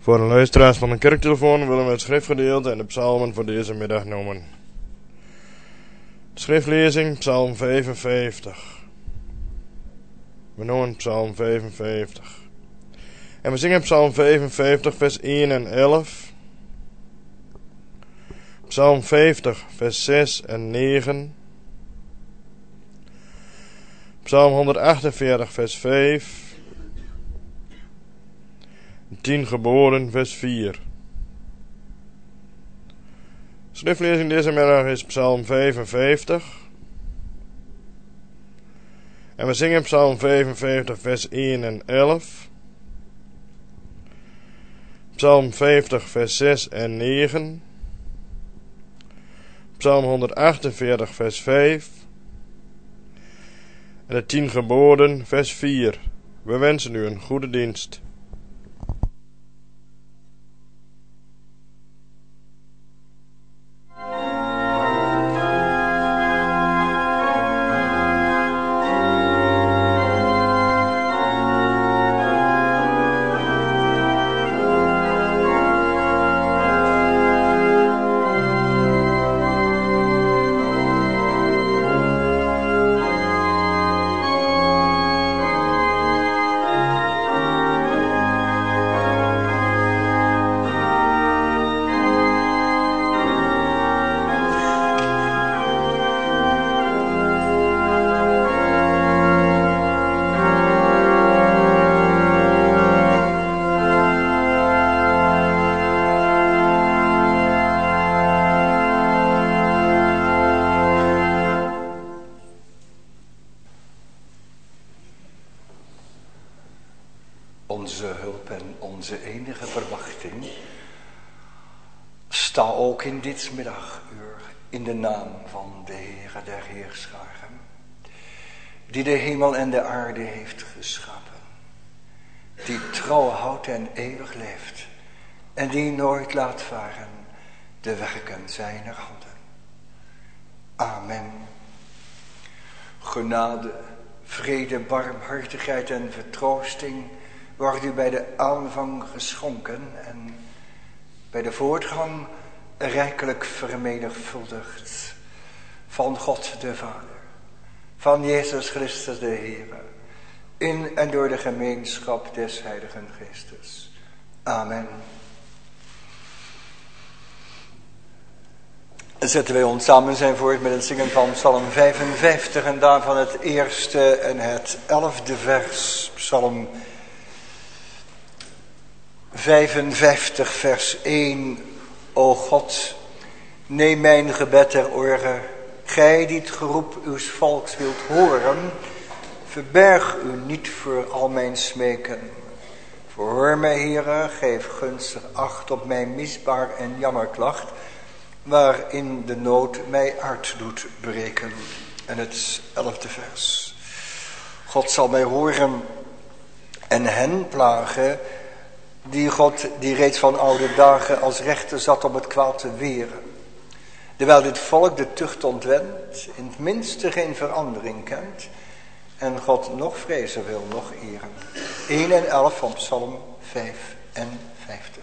Voor de luisteraars van de kerktelefoon willen we het schriftgedeelte en de psalmen voor deze middag noemen. De schriftlezing, psalm 55. We noemen psalm 55. En we zingen psalm 55 vers 1 en 11. Psalm 50 vers 6 en 9. Psalm 148 vers 5. 10 geboden vers 4. Schriftlezing deze middag is psalm 55. En we zingen psalm 55 vers 1 en 11. Psalm 50 vers 6 en 9. Psalm 148 vers 5. En de 10 geboden vers 4. We wensen u een goede dienst. Onze hulp en onze enige verwachting, sta ook in dit middaguur in de naam van de Heere der Heerscharen, die de hemel en de aarde heeft geschapen, die trouw houdt en eeuwig leeft en die nooit laat varen de werken zijner handen. Amen. Genade, vrede, barmhartigheid en vertroosting wordt u bij de aanvang geschonken en bij de voortgang rijkelijk vermenigvuldigd van God de Vader, van Jezus Christus de Heere, in en door de gemeenschap des Heiligen Geestes. Amen. Zetten wij ons samen zijn voort met het zingen van psalm 55 en daarvan het eerste en het 11e vers, psalm 55 vers 1. O God, neem mijn gebed ter oore, gij die het geroep uws volks wilt horen, verberg u niet voor al mijn smeken. Verhoor mij, Heere, geef gunstig acht op mijn misbaar en jammerklacht, waarin de nood mij hart doet breken. En het 11e vers. God zal mij horen en hen plagen, die God, die reeds van oude dagen als rechter zat om het kwaad te weren. Terwijl dit volk de tucht ontwendt, in het minste geen verandering kent, en God nog vrezen wil, nog eren. 1 en 11 van psalm 55.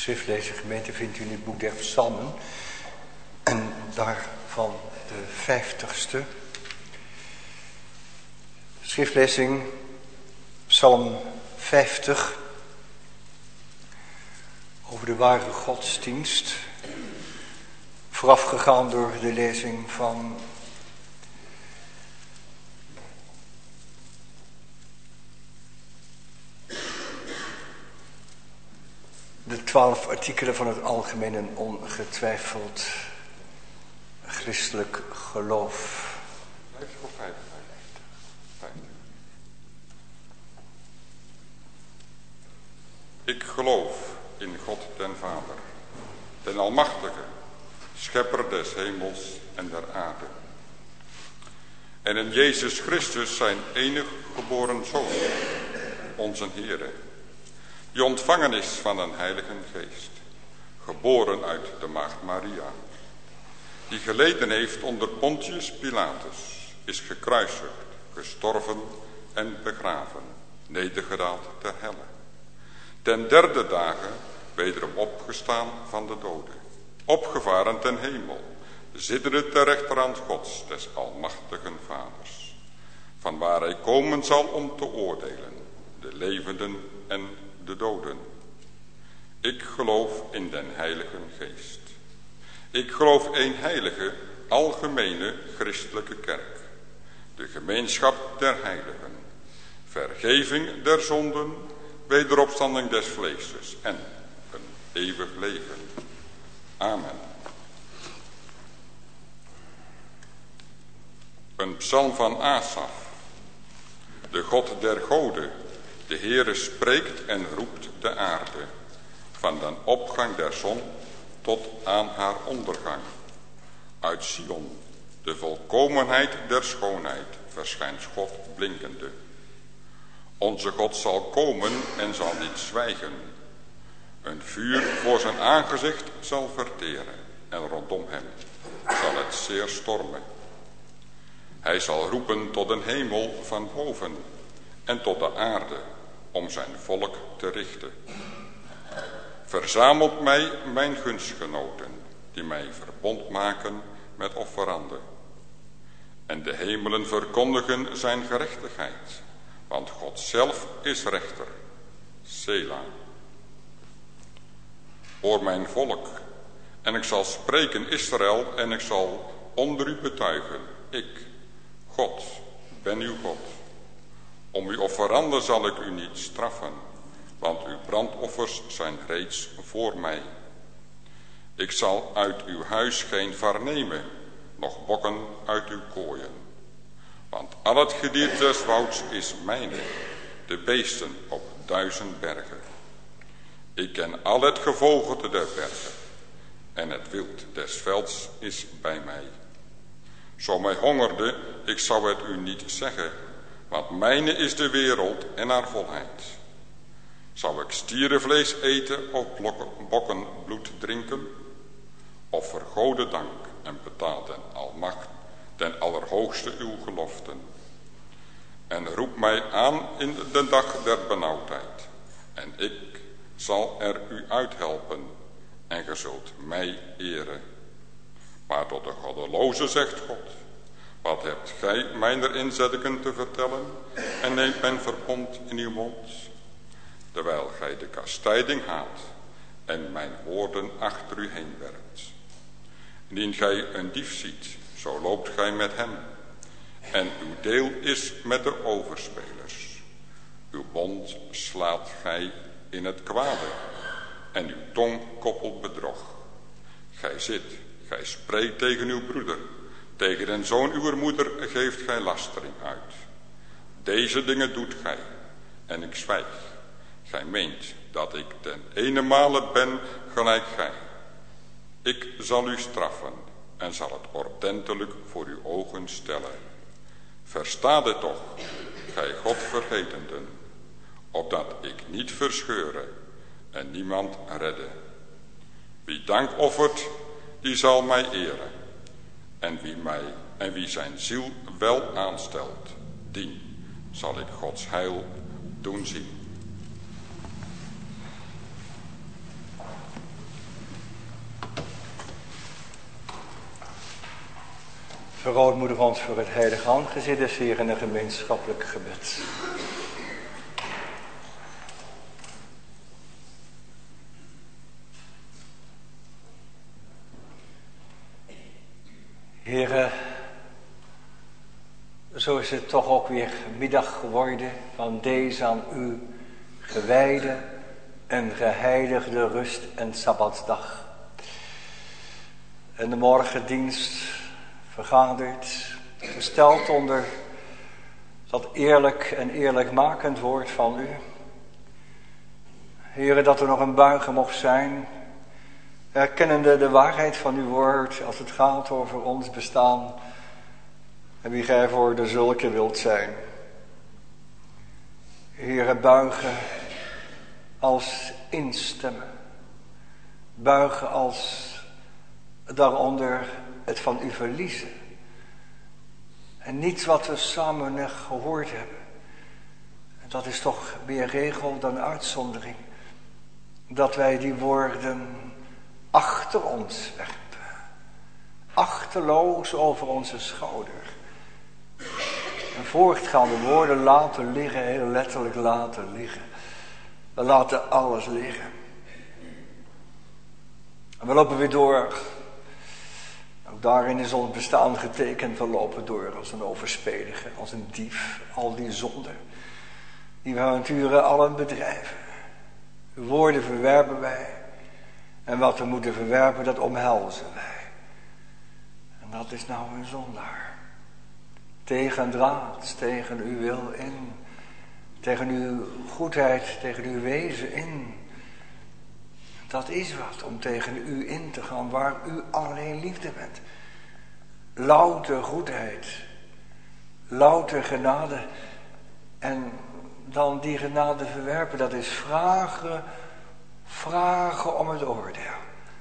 schriftlezing gemeente vindt u in het boek der Psalmen. En daarvan de 50ste. Schriftlezing Psalm 50. Over de ware godsdienst. Voorafgegaan door de lezing van de 12 artikelen van het algemeen en ongetwijfeld christelijk geloof. Ik geloof in God den Vader, den Almachtige, Schepper des hemels en der aarde. En in Jezus Christus zijn enig geboren Zoon, onze Heere, die ontvangen is van een Heilige Geest, geboren uit de Maagd Maria, die geleden heeft onder Pontius Pilatus, is gekruisigd, gestorven en begraven, nedergedaald ter helle. Ten derde dagen wederom opgestaan van de doden, opgevaren ten hemel, zittende ter rechterhand Gods, des almachtigen Vaders, van waar hij komen zal om te oordelen, de levenden en de doden. Ik geloof in den Heilige Geest. Ik geloof één heilige, algemene christelijke kerk, de gemeenschap der heiligen, vergeving der zonden, wederopstanding des vleeses en een eeuwig leven. Amen. Een psalm van Asaf. De God der goden, de Heere spreekt en roept de aarde, van den opgang der zon tot aan haar ondergang. Uit Sion, de volkomenheid der schoonheid, verschijnt God blinkende. Onze God zal komen en zal niet zwijgen. Een vuur voor zijn aangezicht zal verteren en rondom hem zal het zeer stormen. Hij zal roepen tot een hemel van boven en tot de aarde om zijn volk te richten. Verzamelt mij mijn gunstgenoten die mij verbond maken met offeranden. En de hemelen verkondigen zijn gerechtigheid, want God zelf is rechter. Sela. Hoor mijn volk, en ik zal spreken Israël, en ik zal onder u betuigen. Ik, God, ben uw God. Om uw offeranden zal ik u niet straffen, want uw brandoffers zijn reeds voor mij. Ik zal uit uw huis geen var nemen, noch bokken uit uw kooien. Want al het gedierte des wouds is mijne, de beesten op 1000 bergen. Ik ken al het gevogelte der bergen, en het wild des velds is bij mij. Zo mij hongerde, ik zou het u niet zeggen, want mijne is de wereld en haar volheid. Zou ik stierenvlees eten of bokkenbloed drinken? Of vergode dank en betaal den almacht, den allerhoogste uw geloften. En roep mij aan in de dag der benauwdheid, en ik zal er u uithelpen, en ge zult mij eren. Maar tot de goddeloze zegt God, wat hebt gij mijner inzettingen te vertellen, en neemt mijn verbond in uw mond? Terwijl gij de kastijding haat, en mijn woorden achter u heen werpt. Indien gij een dief ziet, zo loopt gij met hem, en uw deel is met de overspelers. Uw mond slaat gij in het kwade, en uw tong koppelt bedrog. Gij zit, gij spreekt tegen uw broeder, tegen den zoon uwer moeder geeft gij lastering uit. Deze dingen doet gij, en ik zwijg. Gij meent dat ik ten ene ben gelijk gij. Ik zal u straffen en zal het ordentelijk voor uw ogen stellen. Versta dit toch, gij Godvergetenden, opdat ik niet verscheure en niemand redde. Wie dank offert, die zal mij eren. En wie zijn ziel wel aanstelt, die zal ik Gods heil doen zien. Verootmoedig ons voor het heilige aangezicht des Heeren in een gemeenschappelijk gebed. Heere, zo is het toch ook weer middag geworden van deze aan u gewijde en geheiligde rust- en sabbatsdag. En de morgendienst vergaderd, gesteld onder dat eerlijk en eerlijkmakend woord van u. Heere, dat er nog een buigen mocht zijn, erkennende de waarheid van uw woord als het gaat over ons bestaan en wie gij voor de zulke wilt zijn. Heere, buigen als instemmen, buigen als daaronder het van u verliezen. En niets wat we samen net gehoord hebben. Dat is toch meer regel dan uitzondering. Dat wij die woorden achter ons werpen. Achterloos over onze schouder. En voortgaande woorden laten liggen, heel letterlijk laten liggen. We laten alles liggen. En we lopen weer door. Ook daarin is ons bestaan getekend. We lopen door als een overspelige, als een dief. Al die zonden die we avonturen allen bedrijven. Uw woorden verwerpen wij. En wat we moeten verwerpen, dat omhelzen wij. En dat is nou een zondaar. Tegen draad, tegen uw wil in. Tegen uw goedheid, tegen uw wezen in. Dat is wat, om tegen u in te gaan waar u alleen liefde bent. Louter goedheid. Louter genade. En dan die genade verwerpen, dat is vragen om het oordeel.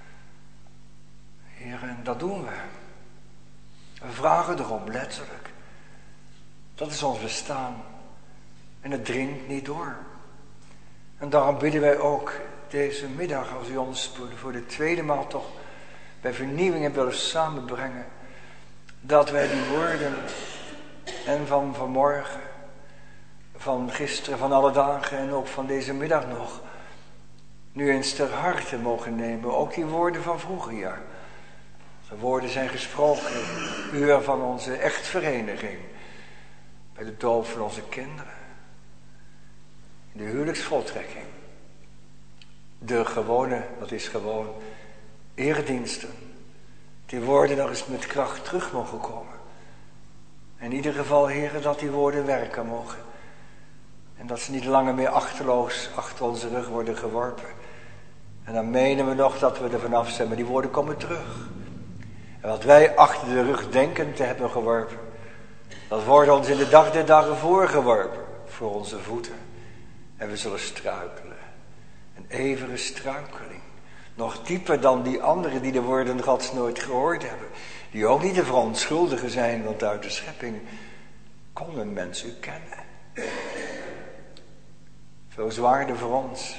Heer, en dat doen we. We vragen erom, letterlijk. Dat is ons bestaan. En het dringt niet door. En daarom bidden wij ook deze middag, als u ons voor de tweede maal toch bij vernieuwingen willen samenbrengen, dat wij die woorden en van vanmorgen, van gisteren, van alle dagen en ook van deze middag nog, nu eens ter harte mogen nemen. Ook die woorden van vroeger jaar. De woorden zijn gesproken in het uur van onze echtvereniging, bij de doop van onze kinderen, in de huwelijksvoltrekking. De gewone, dat is gewoon, erediensten. Die woorden nog eens met kracht terug mogen komen. In ieder geval, heren, dat die woorden werken mogen. En dat ze niet langer meer achterloos achter onze rug worden geworpen. En dan menen we nog dat we er vanaf zijn, maar die woorden komen terug. En wat wij achter de rug denken te hebben geworpen, dat wordt ons in de dag der dagen voorgeworpen voor onze voeten. En we zullen struikelen. Een eeuwige struikeling. Nog dieper dan die anderen die de woorden Gods nooit gehoord hebben. Die ook niet de verontschuldigen zijn, want uit de schepping kon een mens u kennen. Veel zwaarder voor ons.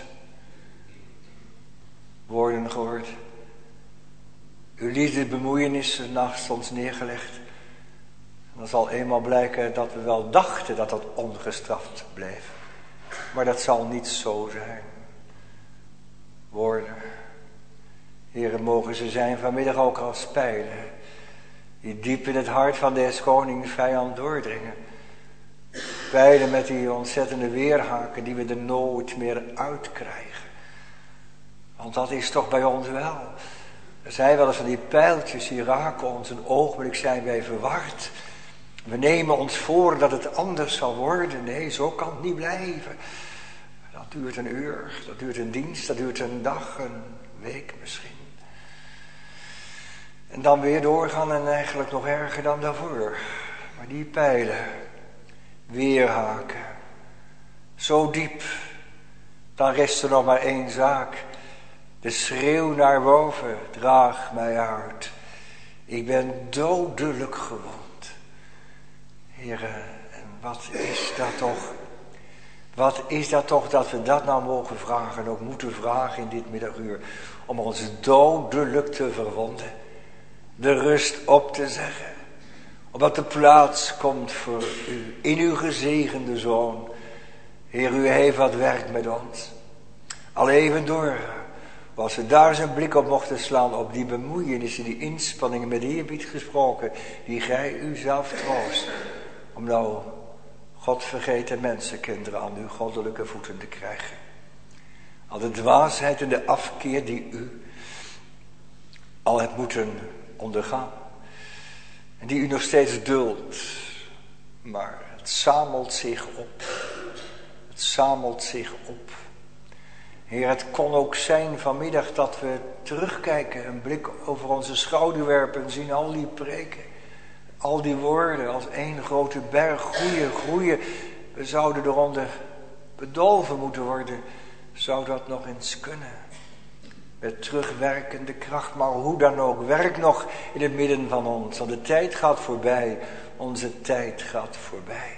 Woorden gehoord. Uw liefde bemoeienissen naast ons neergelegd. En dan zal eenmaal blijken dat we wel dachten dat dat ongestraft bleef. Maar dat zal niet zo zijn. Woorden. Heren, mogen ze zijn vanmiddag ook als pijlen. Die diep in het hart van des konings vijand doordringen. Pijlen met die ontzettende weerhaken die we er nooit meer uitkrijgen. Want dat is toch bij ons wel. Er zijn wel eens van die pijltjes die raken ons. Een ogenblik zijn wij verward. We nemen ons voor dat het anders zal worden. Nee, zo kan het niet blijven. Dat duurt een uur, dat duurt een dienst, dat duurt een dag, een week misschien. En dan weer doorgaan en eigenlijk nog erger dan daarvoor. Maar die pijlen, weerhaken, zo diep, dan rest er nog maar één zaak. De schreeuw naar boven, draag mij uit. Ik ben dodelijk gewond. Heren, en wat is dat toch? Wat is dat toch dat we dat nou mogen vragen en ook moeten vragen in dit middaguur. Om ons dodelijk te verwonden. De rust op te zeggen. Omdat de plaats komt voor u, in uw gezegende Zoon. Heer, u heeft wat werk met ons. Al even door, als we daar zijn blik op mochten slaan, op die bemoeienissen, die inspanningen met eerbied gesproken, die gij u zelf troost. Om nou God vergeten mensenkinderen aan uw goddelijke voeten te krijgen. Al de dwaasheid en de afkeer die u al hebt moeten ondergaan. En die u nog steeds duldt. Maar het zamelt zich op. Het zamelt zich op. Heer, het kon ook zijn vanmiddag dat we terugkijken. Een blik over onze schouder werpen en zien al die preken. Al die woorden als één grote berg groeien. We zouden eronder bedolven moeten worden. Zou dat nog eens kunnen? Met terugwerkende kracht, maar hoe dan ook. Werk nog in het midden van ons. Want de tijd gaat voorbij. Onze tijd gaat voorbij.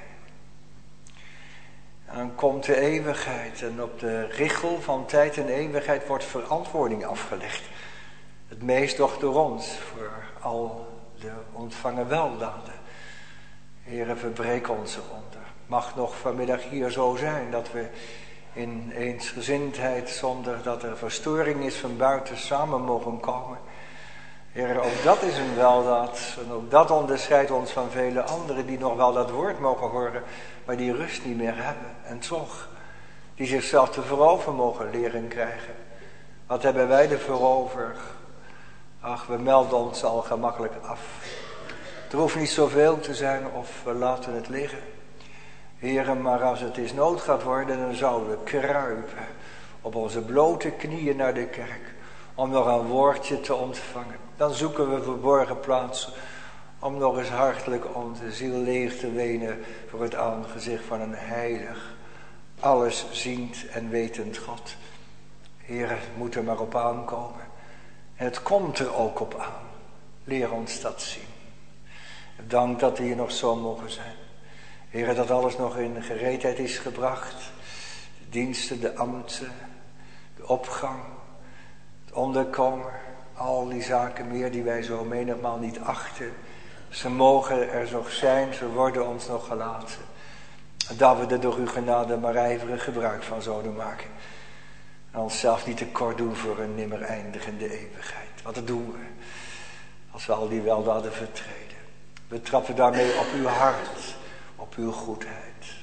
En dan komt de eeuwigheid. En op de richel van tijd en eeuwigheid wordt verantwoording afgelegd. Het meest toch door ons. Voor al de ontvangen weldaden. Heere, verbreek ons eronder. Mag nog vanmiddag hier zo zijn dat we in eensgezindheid, zonder dat er verstoring is van buiten, samen mogen komen. Heer, ook dat is een weldaad. En ook dat onderscheidt ons van vele anderen die nog wel dat woord mogen horen, maar die rust niet meer hebben. En toch, die zichzelf te voorover mogen leren krijgen. Wat hebben wij ervoor over? Ach, we melden ons al gemakkelijk af. Er hoeft niet zoveel te zijn of we laten het liggen. Heren, maar als het eens nood gaat worden, dan zouden we kruipen op onze blote knieën naar de kerk. Om nog een woordje te ontvangen. Dan zoeken we verborgen plaatsen. Om nog eens hartelijk onze ziel leeg te wenen voor het aangezicht van een heilig, alles ziend en wetend God. Heren, het moet er maar op aankomen. En het komt er ook op aan. Leer ons dat zien. Dank dat we hier nog zo mogen zijn. Heere, dat alles nog in gereedheid is gebracht. De diensten, de ambten, de opgang, het onderkomen. Al die zaken meer die wij zo menigmaal niet achten. Ze mogen er nog zijn, ze worden ons nog gelaten. Dat we er door uw genade maar ijverig gebruik van zouden maken. En onszelf niet tekort doen voor een nimmer eindigende eeuwigheid. Want dat doen we als we al die weldaden vertreden. We trappen daarmee op uw hart, op uw goedheid.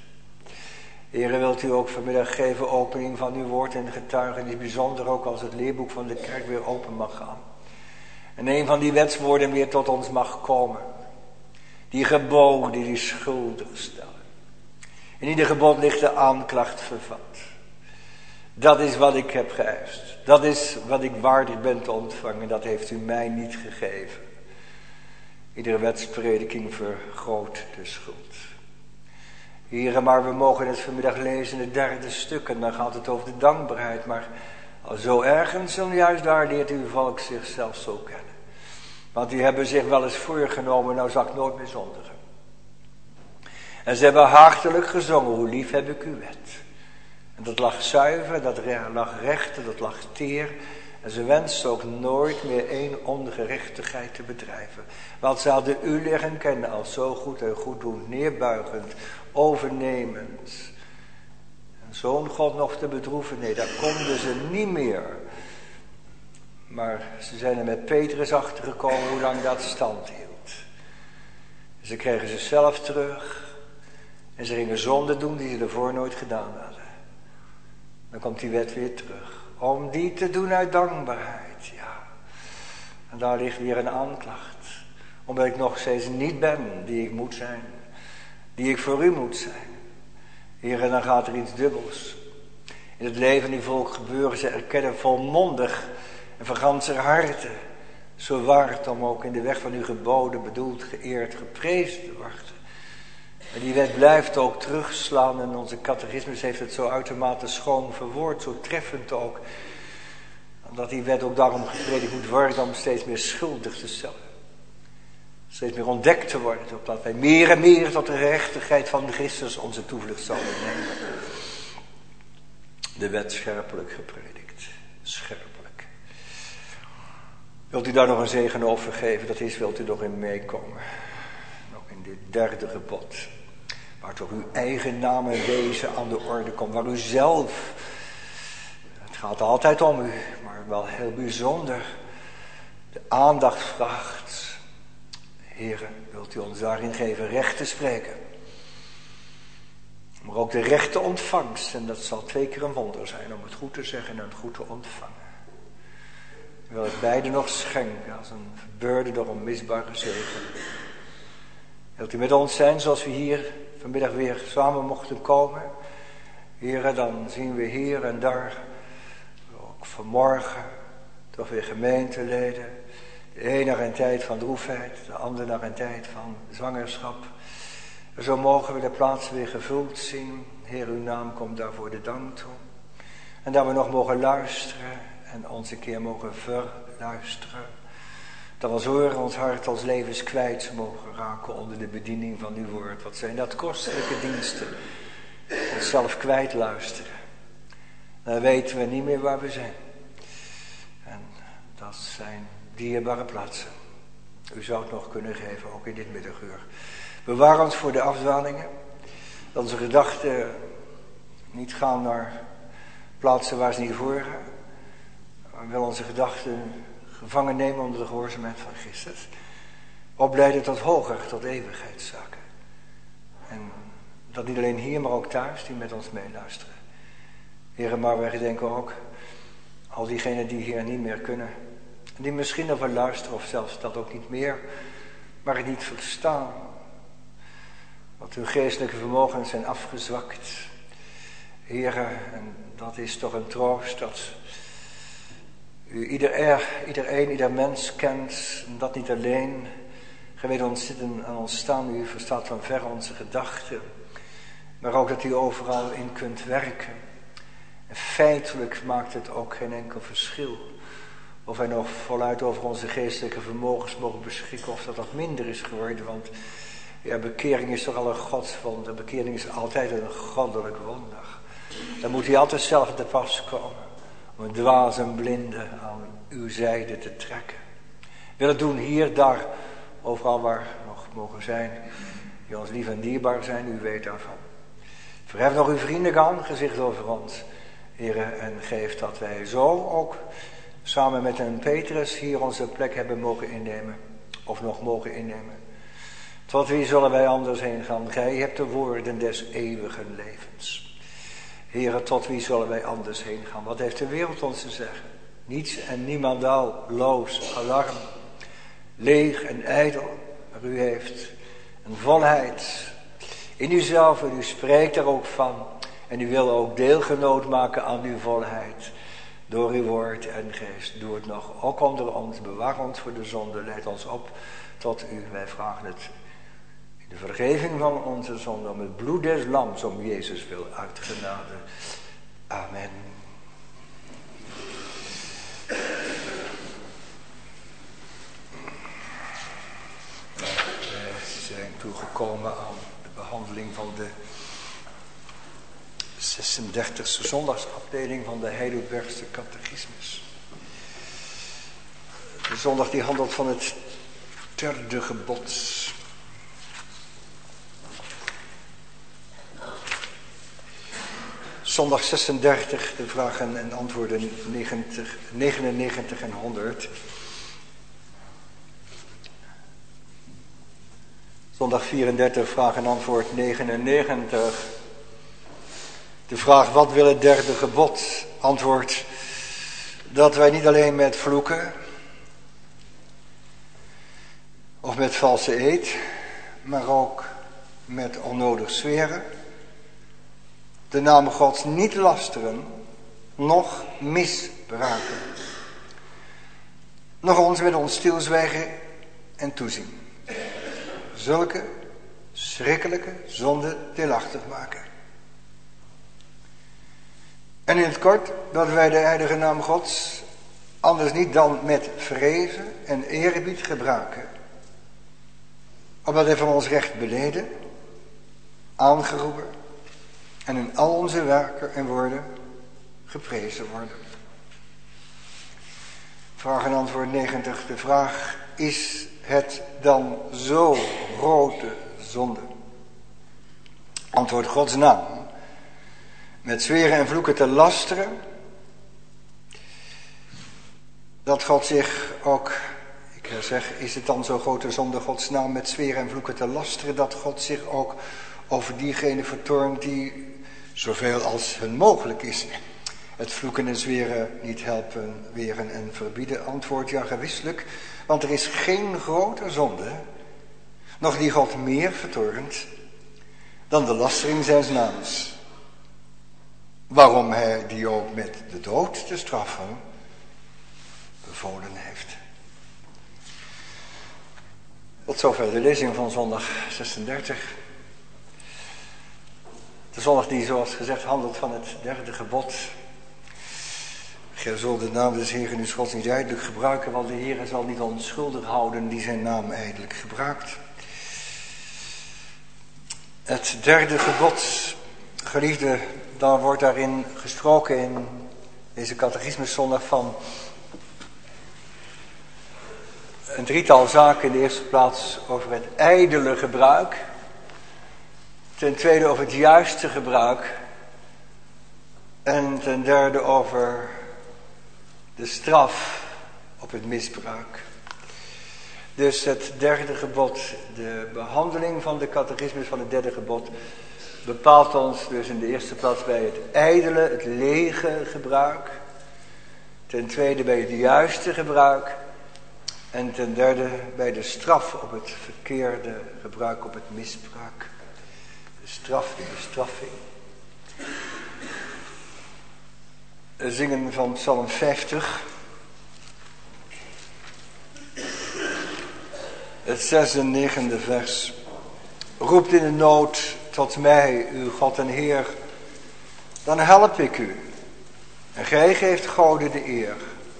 Heere, wilt u ook vanmiddag geven opening van uw woord en getuigenis, bijzonder ook als het leerboek van de kerk weer open mag gaan. En een van die wetswoorden weer tot ons mag komen. Die geboden die schuldig stellen. In ieder gebod ligt de aanklacht vervat. Dat is wat ik heb geëist. Dat is wat ik waardig ben te ontvangen. Dat heeft u mij niet gegeven. Iedere wetsprediking vergroot de schuld. Heren, maar we mogen het vanmiddag lezen in het derde stuk. En dan gaat het over de dankbaarheid. Maar zo ergens, en juist daar leert uw volk zichzelf zo kennen. Want die hebben zich wel eens voorgenomen, nou zal ik nooit meer zondigen. En ze hebben hartelijk gezongen, hoe lief heb ik uw wet. En dat lag zuiver, dat lag recht, dat lag teer. En ze wensten ook nooit meer één ongerechtigheid te bedrijven. Want ze hadden u leren kennen als zo goed en goeddoend, neerbuigend, overnemend. En zo'n God nog te bedroeven, nee, dat konden ze niet meer. Maar ze zijn er met Petrus achtergekomen hoe lang dat stand hield. Ze kregen zichzelf terug. En ze gingen zonden doen die ze ervoor nooit gedaan hadden. Dan komt die wet weer terug. Om die te doen uit dankbaarheid, ja. En daar ligt weer een aanklacht. Omdat ik nog steeds niet ben die ik moet zijn. Die ik voor u moet zijn. Heer, en dan gaat er iets dubbels. In het leven van die volk gebeuren, ze erkennen volmondig en van ganser harte. Zo waard om ook in de weg van uw geboden bedoeld, geëerd, geprezen te worden. En die wet blijft ook terugslaan en onze catechismus heeft het zo uitermate schoon verwoord, zo treffend ook. Omdat die wet ook daarom gepredikt moet worden om steeds meer schuldig te stellen. Steeds meer ontdekt te worden, opdat wij meer en meer tot de gerechtigheid van Christus onze toevlucht zouden nemen. De wet scherpelijk gepredikt, scherpelijk. Wilt u daar nog een zegen over geven? Dat is, wilt u nog in meekomen? Nog dit derde gebod. Waar toch uw eigen naam en wezen aan de orde komt. Waar u zelf, het gaat altijd om u, maar wel heel bijzonder, de aandacht vraagt. Heere, wilt u ons daarin geven recht te spreken. Maar ook de rechte ontvangst. En dat zal 2 keer een wonder zijn om het goed te zeggen en het goed te ontvangen. U wil het beide nog schenken als een verbeurde door onmisbare zegen. Wilt u met ons zijn zoals we hier vanmiddag weer samen mochten komen. Heere, dan zien we hier en daar, ook vanmorgen, toch weer gemeenteleden. De een naar een tijd van droefheid, de ander naar een tijd van zwangerschap. En zo mogen we de plaatsen weer gevuld zien. Heer, uw naam komt daarvoor de dank toe. En dat we nog mogen luisteren en ons een keer mogen verluisteren. Dat we ons horen, ons hart, ons levens kwijt mogen raken onder de bediening van uw woord. Wat zijn dat kostelijke diensten. Onszelf kwijt luisteren. Dan weten we niet meer waar we zijn. En dat zijn dierbare plaatsen. U zou het nog kunnen geven, ook in dit middaguur. Bewaar ons voor de afdwalingen. Dat onze gedachten niet gaan naar plaatsen waar ze niet horen. Maar wil onze gedachten gevangen nemen onder de gehoorzaamheid van Christus. Opleiden tot hoger, tot eeuwigheidszaken. En dat niet alleen hier, maar ook thuis, die met ons meeluisteren. Heren, maar wij gedenken ook al diegenen die hier niet meer kunnen. Die misschien nog wel luisteren of zelfs dat ook niet meer, maar het niet verstaan. Want hun geestelijke vermogens zijn afgezwakt. Heren, en dat is toch een troost dat u ieder mens kent. En dat niet alleen. Gij weet ons zitten en ons staan. U verstaat van ver onze gedachten. Maar ook dat u overal in kunt werken. En feitelijk maakt het ook geen enkel verschil. Of wij nog voluit over onze geestelijke vermogens mogen beschikken. Of dat minder is geworden. Want ja, bekering is toch al een godswonder. Bekering is altijd een goddelijk wonder. Dan moet hij altijd zelf te pas komen. Om een dwaas en blinde aan uw zijde te trekken. Wil het doen hier, daar, overal waar nog mogen zijn. Die ons lief en dierbaar zijn, u weet daarvan. Verhef nog uw vriendelijk aangezicht over ons, Heere, en geef dat wij zo ook samen met een Petrus hier onze plek hebben mogen innemen. Of nog mogen innemen. Tot wie zullen wij anders heen gaan? Gij hebt de woorden des eeuwigen levens. Heere, tot wie zullen wij anders heen gaan? Wat heeft de wereld ons te zeggen? Niets en niemandal, loos, alarm, leeg en ijdel. Maar u heeft een volheid in uzelf en u spreekt er ook van. En u wil ook deelgenoot maken aan uw volheid. Door uw woord en geest. Doe het nog ook onder ons. Bewaar ons voor de zonde. Leid ons op tot u. Wij vragen het in de vergeving van onze zonde. Om het bloed des lams om Jezus wil uit genade. Amen. We zijn toegekomen aan de behandeling van de 36e zondagsafdeling van de Heidelbergse catechismus. De zondag die handelt van het derde gebod. Zondag 36, de vragen en antwoorden 99 en 100. Zondag 34, vraag en antwoord 99. De vraag, wat wil het derde gebod? Antwoord, dat wij niet alleen met vloeken of met valse eed, maar ook met onnodig zweren, de naam Gods niet lasteren, noch misbruiken, nog ons met ons stilzwijgen en toezien. Zulke schrikkelijke zonden deelachtig maken. En in het kort, dat wij de heilige naam Gods anders niet dan met vrezen en eerbied gebruiken. Opdat hij van ons recht beleden, aangeroepen en in al onze werken en woorden geprezen worden. Vraag en antwoord 90. De vraag, is het dan zo grote zonde. Antwoord Gods naam. Met zweren en vloeken te lasteren. Dat God zich ook, ik zeg, is het dan zo'n grote zonde Gods naam met zweren en vloeken te lasteren, dat God zich ook over diegenen vertoornt die zoveel als hun mogelijk is het vloeken en zweren niet helpen, weren en verbieden? Antwoord ja, gewisselijk, want er is geen grotere zonde, nog die God meer vertoornt, dan de lastering zijns naams. Waarom hij die ook met de dood te straffen bevolen heeft. Tot zover de lezing van zondag 36. De zondag die, zoals gezegd, handelt van het derde gebod. Gij zult de naam des Heeren uw Gods niet ijdelijk gebruiken, want de Heer zal niet onschuldig houden die zijn naam ijdelijk gebruikt. Het derde gebod, geliefde, dan wordt daarin gesproken in deze catechismuszondag van een drietal zaken. In de eerste plaats over het ijdele gebruik. Ten tweede over het juiste gebruik. En ten derde over de straf op het misbruik. Dus het derde gebod, de behandeling van de catechismus van het derde gebod, bepaalt ons dus in de eerste plaats bij het ijdele, het lege gebruik. Ten tweede bij het juiste gebruik. En ten derde bij de straf op het verkeerde gebruik, op het misbruik. De straf, de bestraffing. Zingen van Psalm 50. Het 6e en 9e vers. Roept in de nood tot mij, uw God en Heer, dan help ik u. En gij geeft Gode de eer.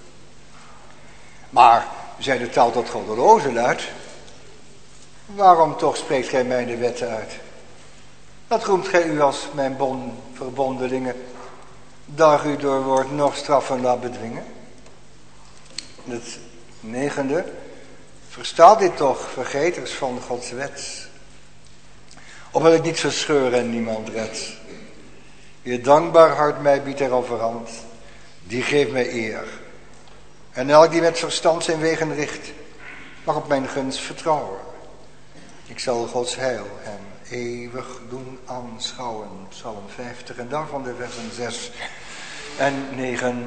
Maar, zij de taal tot goddelozen luidt, waarom toch spreekt gij mij de wetten uit? Dat roemt gij u als mijn verbondelingen, dat u door woord nog straffen laat bedwingen. Het 9e, versta dit toch, vergeters van Gods wet, opdat ik niet verscheur en niemand red. Wie het dankbaar hart mij biedt er overhand, die geeft mij eer. En elk die met verstand zijn wegen richt, mag op mijn gunst vertrouwen. Ik zal Gods heil hem eeuwig doen aanschouwen. Psalm 50 en daarvan de versen 6 en 9.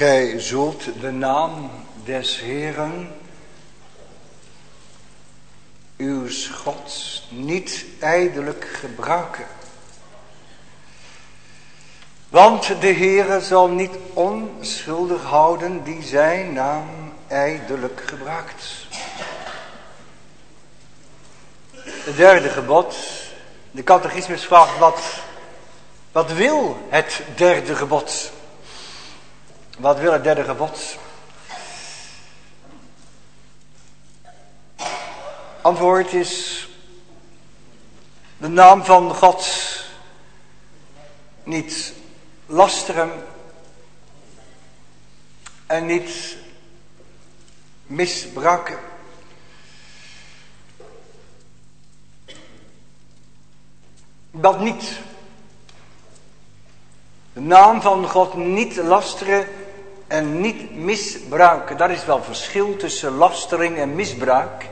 gij zult de naam des Heeren, uws Gods, niet ijdelijk gebruiken. Want de Heere zal niet onschuldig houden die zijn naam ijdelijk gebruikt. Het derde gebod. De catechismus vraagt wat wil het derde gebod? Wat wil het derde gebod? Antwoord is de naam van God niet lasteren en niet misbruiken. Dat niet. De naam van God niet lasteren en niet misbruiken. Daar is wel verschil tussen lastering en misbruik.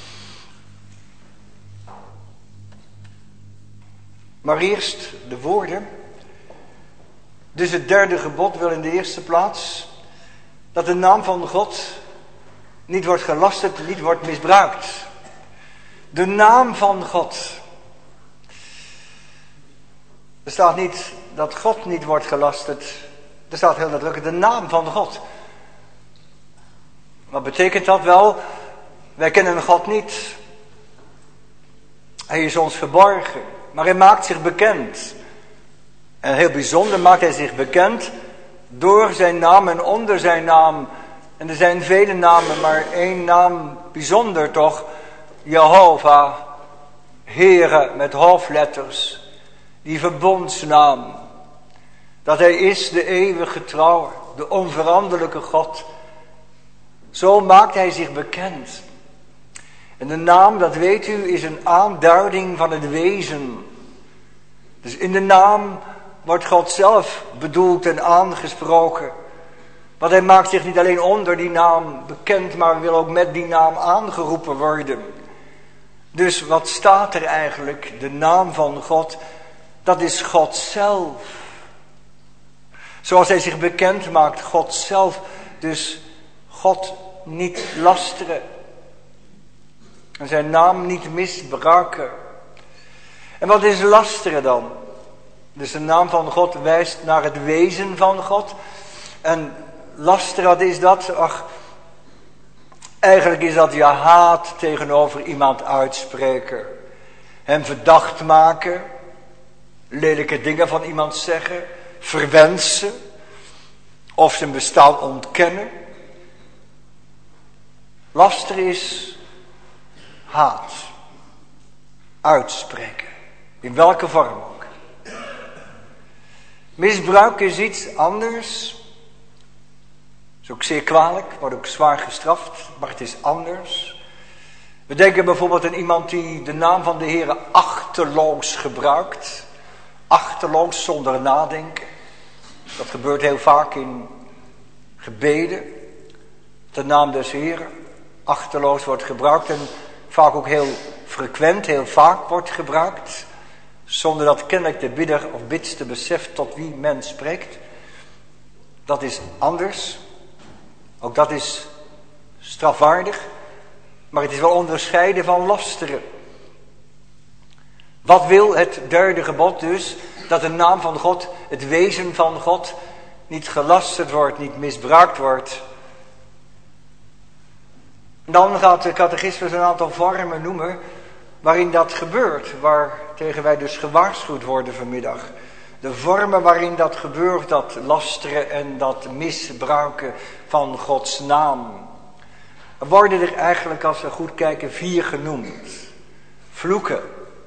Maar eerst de woorden. Dus het derde gebod wil in de eerste plaats dat de naam van God niet wordt gelasterd, niet wordt misbruikt. De naam van God. Er staat niet dat God niet wordt gelasterd. Er staat heel nadrukkelijk de naam van God. Wat betekent dat wel? Wij kennen God niet. Hij is ons verborgen. Maar hij maakt zich bekend. En heel bijzonder maakt hij zich bekend door zijn naam en onder zijn naam. En er zijn vele namen, maar één naam bijzonder toch. Jehovah, Heere met hoofdletters. Die verbondsnaam. Dat hij is de eeuwige trouw, de onveranderlijke God. Zo maakt hij zich bekend. En de naam, dat weet u, is een aanduiding van het wezen. Dus in de naam wordt God zelf bedoeld en aangesproken. Want hij maakt zich niet alleen onder die naam bekend, maar wil ook met die naam aangeroepen worden. Dus wat staat er eigenlijk? De naam van God, dat is God zelf. Zoals hij zich bekend maakt, God zelf. Dus God niet lasteren. En zijn naam niet misbruiken. En wat is lasteren dan? Dus de naam van God wijst naar het wezen van God. En lasteren, wat is dat? Ach, eigenlijk is dat je haat tegenover iemand uitspreken. Hem verdacht maken. Lelijke dingen van iemand zeggen. Verwensen. Of zijn bestaan ontkennen. Lasteren is haat. Uitspreken. In welke vorm ook. Misbruik is iets anders. Is ook zeer kwalijk. Wordt ook zwaar gestraft. Maar het is anders. We denken bijvoorbeeld aan iemand die de naam van de Heere achteloos gebruikt. Achteloos zonder nadenken. Dat gebeurt heel vaak in gebeden. De naam des Heeren achteloos wordt gebruikt. En vaak ook heel frequent, heel vaak wordt gebruikt. Zonder dat kennelijk de bidder of bidster beseft tot wie men spreekt. Dat is anders. Ook dat is strafwaardig. Maar het is wel onderscheiden van lasteren. Wat wil het derde gebod dus? Dat de naam van God, het wezen van God, niet gelasterd wordt, niet misbruikt wordt. Dan gaat de catechismus een aantal vormen noemen waarin dat gebeurt. Waartegen wij dus gewaarschuwd worden vanmiddag. De vormen waarin dat gebeurt, dat lasteren en dat misbruiken van Gods naam. Er worden er eigenlijk, als we goed kijken, 4 genoemd. Vloeken.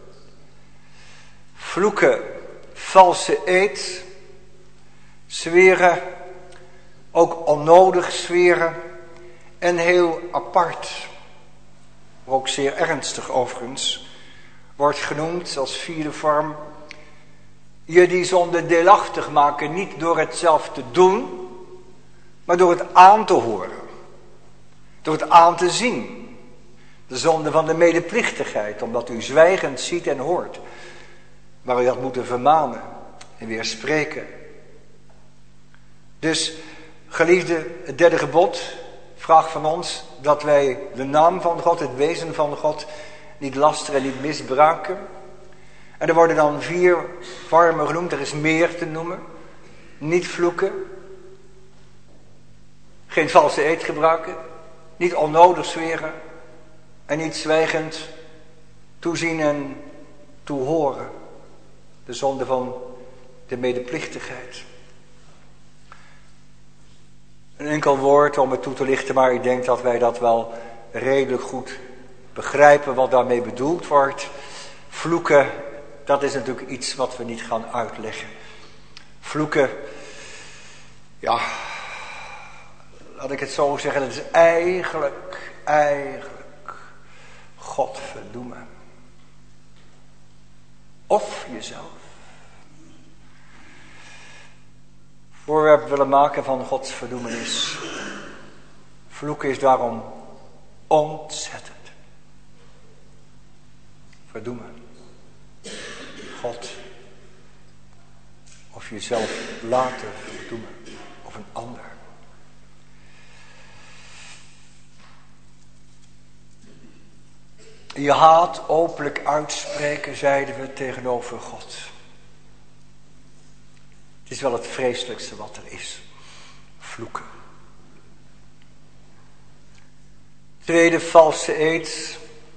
Vloeken, valse eed, zweren, ook onnodig zweren en heel apart, ook zeer ernstig overigens, wordt genoemd als 4e vorm, je die zonde deelachtig maken, niet door het zelf te doen, maar door het aan te horen, door het aan te zien. De zonde van de medeplichtigheid, omdat u zwijgend ziet en hoort. Maar u had moeten vermanen en weer spreken. Dus Geliefde, het derde gebod vraagt van ons dat wij de naam van God, het wezen van God, niet lasteren en niet misbruiken. En er worden dan 4 vormen genoemd, er is meer te noemen. Niet vloeken, geen valse eed gebruiken, niet onnodig zweren en niet zwijgend toezien en toehoren. De zonde van de medeplichtigheid. Een enkel woord om het toe te lichten, maar ik denk dat wij dat wel redelijk goed begrijpen wat daarmee bedoeld wordt. Vloeken, dat is natuurlijk iets wat we niet gaan uitleggen. Vloeken, ja, laat ik het zo zeggen, dat is eigenlijk God verdoemen. Of jezelf. Voorwerp willen maken van Gods verdoemenis. Vloeken is daarom ontzettend. Verdoemen. God. Of jezelf laten verdoemen. Of een ander. Je haat openlijk uitspreken, zeiden we tegenover God. Het is wel het vreselijkste wat er is. Vloeken. Tweede, valse eed.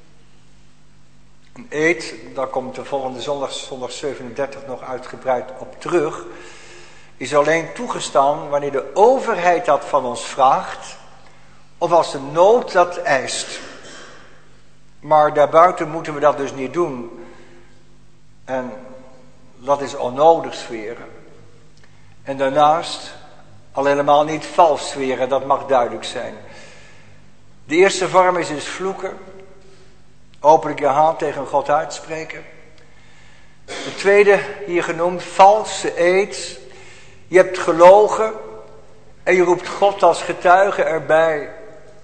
Een eed, daar komt de volgende zondag 37 nog uitgebreid op terug, is alleen toegestaan wanneer de overheid dat van ons vraagt, of als de nood dat eist. Maar daarbuiten moeten we dat dus niet doen. En dat is onnodig zweren. En daarnaast al helemaal niet vals zweren, dat mag duidelijk zijn. De eerste vorm is dus vloeken. Openlijk je haat tegen God uitspreken. De tweede, hier genoemd, valse eed. Je hebt gelogen en je roept God als getuige erbij.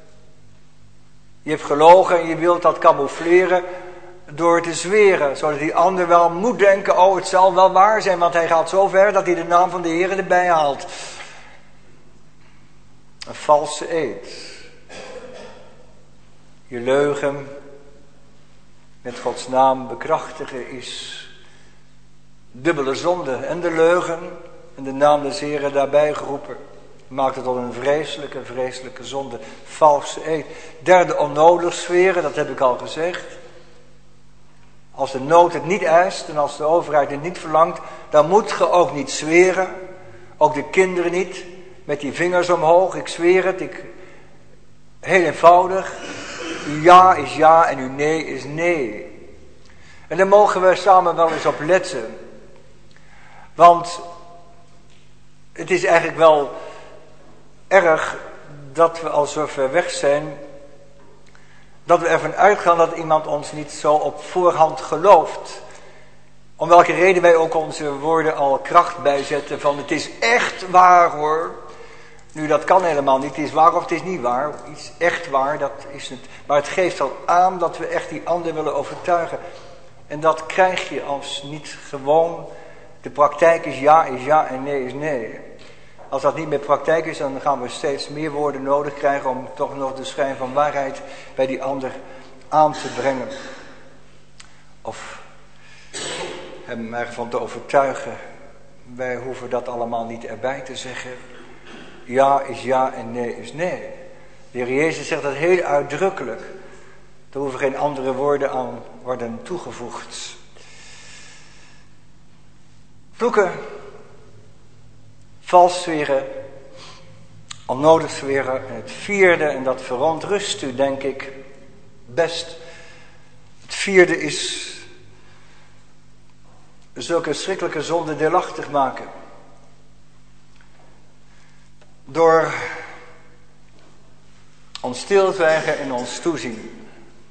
Je hebt gelogen en je wilt dat camoufleren door te zweren. Zodat die ander wel moet denken, oh het zal wel waar zijn, want hij gaat zo ver dat hij de naam van de Heer erbij haalt. Een valse eed. Je leugen met Gods naam bekrachtigen is dubbele zonde. En de leugen en de naam des Heren daarbij geroepen maakt het tot een vreselijke zonde. Valse eed. Derde, onnodig zweren, dat heb ik al gezegd. Als de nood het niet eist en als de overheid het niet verlangt, dan moet je ook niet zweren. Ook de kinderen niet, met die vingers omhoog. Ik zweer het, heel eenvoudig. Uw ja is ja en uw nee is nee. En daar mogen we samen wel eens op letten. Want het is eigenlijk wel erg dat we al zo ver weg zijn, dat we ervan uitgaan dat iemand ons niet zo op voorhand gelooft. Om welke reden wij ook onze woorden al kracht bijzetten van het is echt waar hoor. Nu dat kan helemaal niet, het is waar of het is niet waar. Iets echt waar, dat is het. Maar het geeft al aan dat we echt die ander willen overtuigen. En dat krijg je als niet gewoon de praktijk is ja en nee is nee. Als dat niet meer praktijk is, dan gaan we steeds meer woorden nodig krijgen om toch nog de schijn van waarheid bij die ander aan te brengen. Of hem ervan te overtuigen. Wij hoeven dat allemaal niet erbij te zeggen. Ja is ja en nee is nee. De Heer Jezus zegt dat heel uitdrukkelijk. Er hoeven geen andere woorden aan worden toegevoegd. Vloeken, vals zweren, onnodig zweren. En het vierde, en dat verontrust u denk ik best. Het vierde is zulke schrikkelijke zonde deelachtig maken. Door ons stilzwijgen en ons toezien.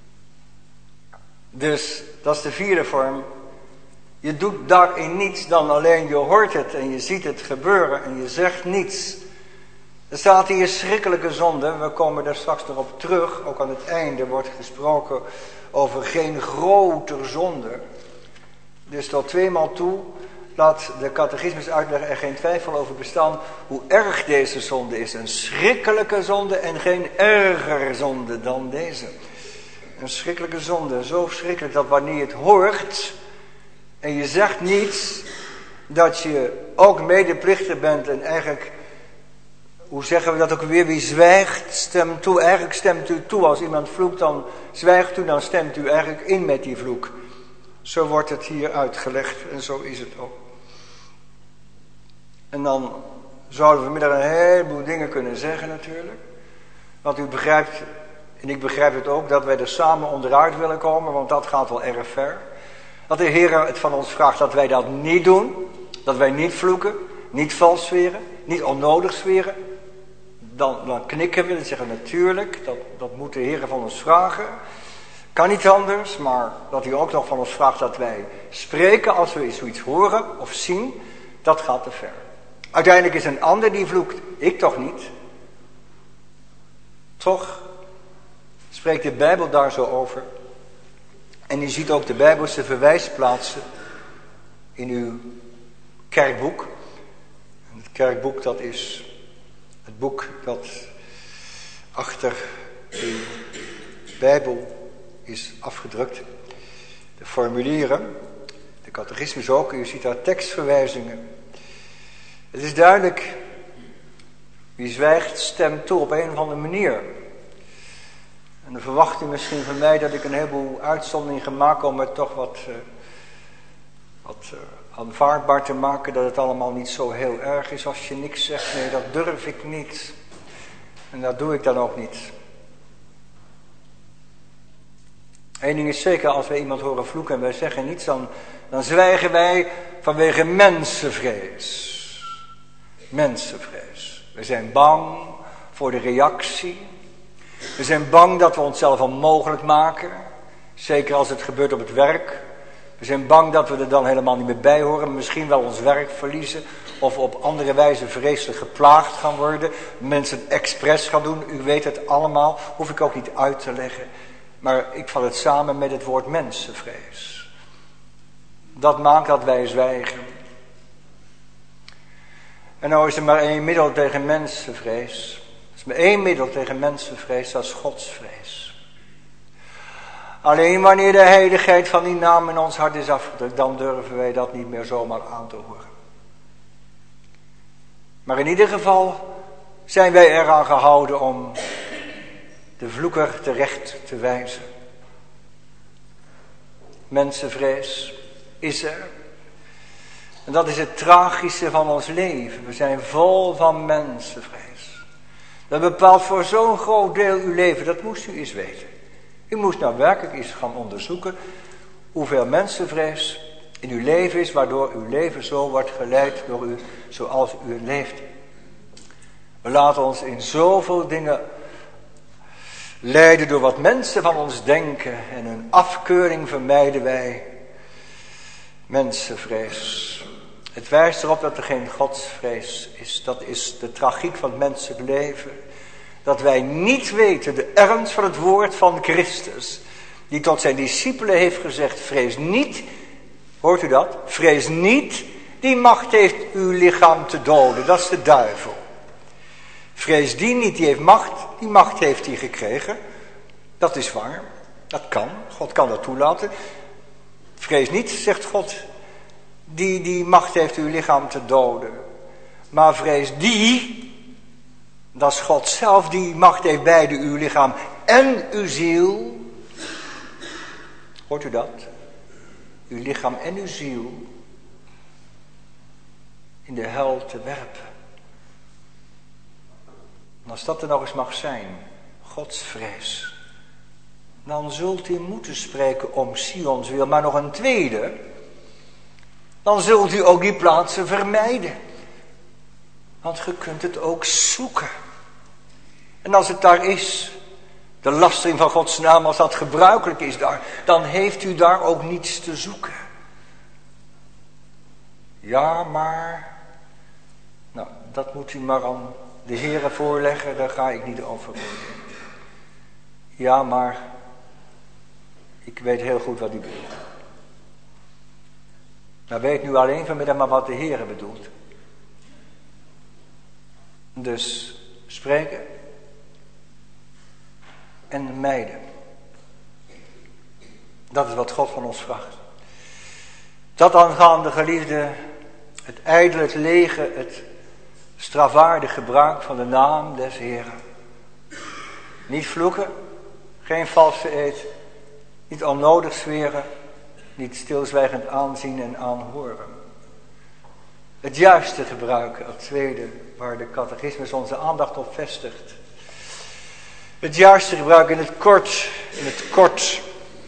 Dus dat is de vierde vorm. Je doet daarin niets dan alleen je hoort het en je ziet het gebeuren en je zegt niets. Er staat hier schrikkelijke zonde, we komen daar straks nog op terug. Ook aan het einde wordt gesproken over geen groter zonde. Dus tot 2 maal toe laat de catechismusuitleg er geen twijfel over bestaan hoe erg deze zonde is. Een schrikkelijke zonde en geen erger zonde dan deze. Een schrikkelijke zonde, zo schrikkelijk dat wanneer je het hoort en je zegt niets, dat je ook medeplichtig bent en eigenlijk, hoe zeggen we dat ook weer, wie zwijgt stemt toe. Eigenlijk stemt u toe, als iemand vloekt dan zwijgt u, dan stemt u eigenlijk in met die vloek. Zo wordt het hier uitgelegd en zo is het ook. En dan zouden we vanmiddag een heleboel dingen kunnen zeggen natuurlijk. Want u begrijpt, en ik begrijp het ook, dat wij er samen onderuit willen komen, want dat gaat wel erg ver. Dat de Heer het van ons vraagt dat wij dat niet doen. Dat wij niet vloeken, niet vals zweren, niet onnodig zweren. Dan knikken we en zeggen natuurlijk, dat moet de Heer van ons vragen. Kan niet anders, maar dat hij ook nog van ons vraagt dat wij spreken als we zoiets horen of zien, dat gaat te ver. Uiteindelijk is een ander die vloekt, ik toch niet. Toch spreekt de Bijbel daar zo over. En u ziet ook de Bijbelse verwijsplaatsen in uw kerkboek. En het kerkboek, dat is het boek dat achter de Bijbel is afgedrukt. De formulieren, de catechismus ook, u ziet daar tekstverwijzingen. Het is duidelijk, wie zwijgt stemt toe op een of andere manier. En dan verwacht u misschien van mij dat ik een heleboel uitzonderingen ga maken om het toch wat aanvaardbaar te maken, dat het allemaal niet zo heel erg is als je niks zegt. Nee, dat durf ik niet. En dat doe ik dan ook niet. Eén ding is zeker, als wij iemand horen vloeken en wij zeggen niets, dan zwijgen wij vanwege mensenvrees. Mensenvrees. We zijn bang voor de reactie. We zijn bang dat we onszelf onmogelijk maken. Zeker als het gebeurt op het werk. We zijn bang dat we er dan helemaal niet meer bij horen. Misschien wel ons werk verliezen. Of op andere wijze vreselijk geplaagd gaan worden. Mensen expres gaan doen. U weet het allemaal. Hoef ik ook niet uit te leggen. Maar ik vat het samen met het woord mensenvrees. Dat maakt dat wij zwijgen. En nou is er maar één middel tegen mensenvrees. Er is maar één middel tegen mensenvrees, dat is godsvrees. Alleen wanneer de heiligheid van die naam in ons hart is afgedrukt, dan durven wij dat niet meer zomaar aan te horen. Maar in ieder geval zijn wij eraan gehouden om de vloeker terecht te wijzen. Mensenvrees is er. En dat is het tragische van ons leven. We zijn vol van mensenvrees. Dat bepaalt voor zo'n groot deel uw leven. Dat moest u eens weten. U moest nou werkelijk eens gaan onderzoeken hoeveel mensenvrees in uw leven is, waardoor uw leven zo wordt geleid door u zoals u leeft. We laten ons in zoveel dingen leiden door wat mensen van ons denken en hun afkeuring vermijden wij. Mensenvrees. Het wijst erop dat er geen godsvrees is. Dat is de tragiek van het menselijk leven. Dat wij niet weten de ernst van het woord van Christus. Die tot zijn discipelen heeft gezegd, vrees niet. Hoort u dat? Vrees niet. Die macht heeft uw lichaam te doden. Dat is de duivel. Vrees die niet, die heeft macht. Die macht heeft hij gekregen. Dat is waar. Dat kan. God kan dat toelaten. Vrees niet, zegt God. Die macht heeft uw lichaam te doden. Maar vrees die, dat is God zelf, die macht heeft beide uw lichaam en uw ziel. Hoort u dat? Uw lichaam en uw ziel in de hel te werpen. En als dat er nog eens mag zijn, godsvrees, dan zult u moeten spreken om Sions wil, maar nog een tweede. Dan zult u ook die plaatsen vermijden. Want je kunt het ook zoeken. En als het daar is, de lastering van Gods naam, als dat gebruikelijk is daar, dan heeft u daar ook niets te zoeken. Ja, maar, nou, dat moet u maar aan de Heere voorleggen, daar ga ik niet over. Ja, maar, ik weet heel goed wat u bedoelt. Nou weet nu alleen vanmiddag maar wat de Heer bedoelt. Dus spreken en mijden. Dat is wat God van ons vraagt. Dat aangaande geliefde, het ijdele, het lege, het strafwaardig gebruik van de naam des Heeren. Niet vloeken, geen valse eed, niet onnodig zweren, niet stilzwijgend aanzien en aanhoren. Het juiste gebruiken, het tweede, waar de catechismus onze aandacht op vestigt. Het juiste gebruiken in het kort.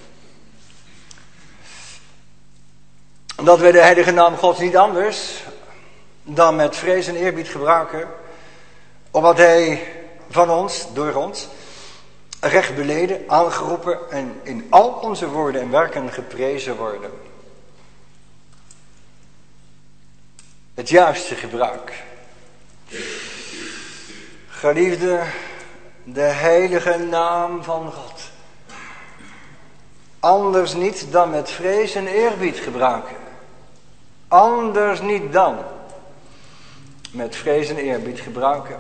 Dat wij de heilige naam Gods niet anders dan met vrees en eerbied gebruiken, omdat hij van ons, door ons, recht beleden, aangeroepen en in al onze woorden en werken geprezen worden. Het juiste gebruik. Geliefde, de heilige naam van God. Anders niet dan met vrees en eerbied gebruiken. Anders niet dan met vrees en eerbied gebruiken.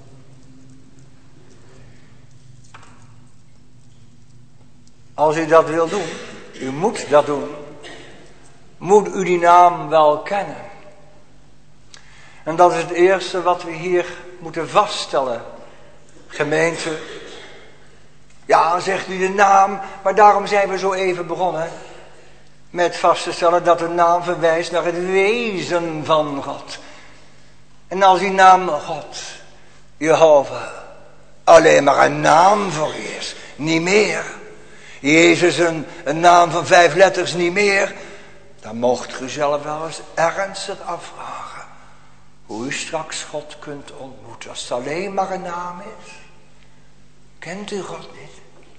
Als u dat wil doen, u moet dat doen, moet u die naam wel kennen. En dat is het eerste wat we hier moeten vaststellen. Gemeente, ja, zegt u de naam, maar daarom zijn we zo even begonnen met vast te stellen dat de naam verwijst naar het wezen van God. En als die naam God, Jehovah, alleen maar een naam voor is, niet meer. Jezus een naam van 5 letters, niet meer. Dan mocht u zelf wel eens ernstig afvragen hoe u straks God kunt ontmoeten als het alleen maar een naam is. Kent u God niet?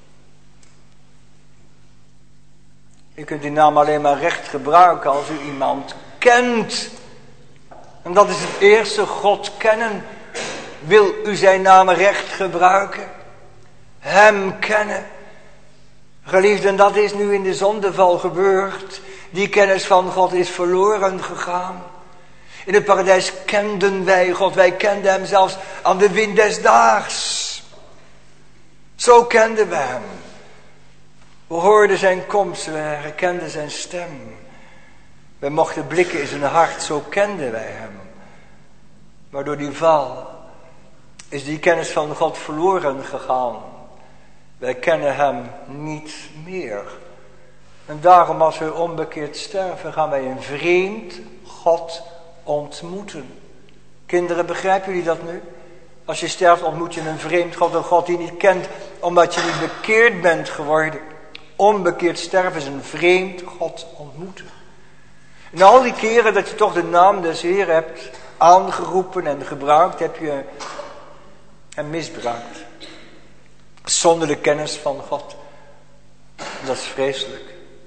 U kunt die naam alleen maar recht gebruiken als u iemand kent. En dat is het eerste, God kennen. Wil u zijn naam recht gebruiken? Hem kennen. Geliefden, dat is nu in de zondeval gebeurd. Die kennis van God is verloren gegaan. In het paradijs kenden wij God. Wij kenden hem zelfs aan de wind des daags. Zo kenden we hem. We hoorden zijn komst, we herkenden zijn stem. We mochten blikken in zijn hart, zo kenden wij hem. Maar door die val is die kennis van God verloren gegaan. Wij kennen hem niet meer. En daarom als we onbekeerd sterven, gaan wij een vreemd God ontmoeten. Kinderen, begrijpen jullie dat nu? Als je sterft ontmoet je een vreemd God, een God die je niet kent, omdat je niet bekeerd bent geworden. Onbekeerd sterven is een vreemd God ontmoeten. En al die keren dat je toch de naam des Heer hebt aangeroepen en gebruikt, heb je hem misbruikt. Zonder de kennis van God. Dat is vreselijk.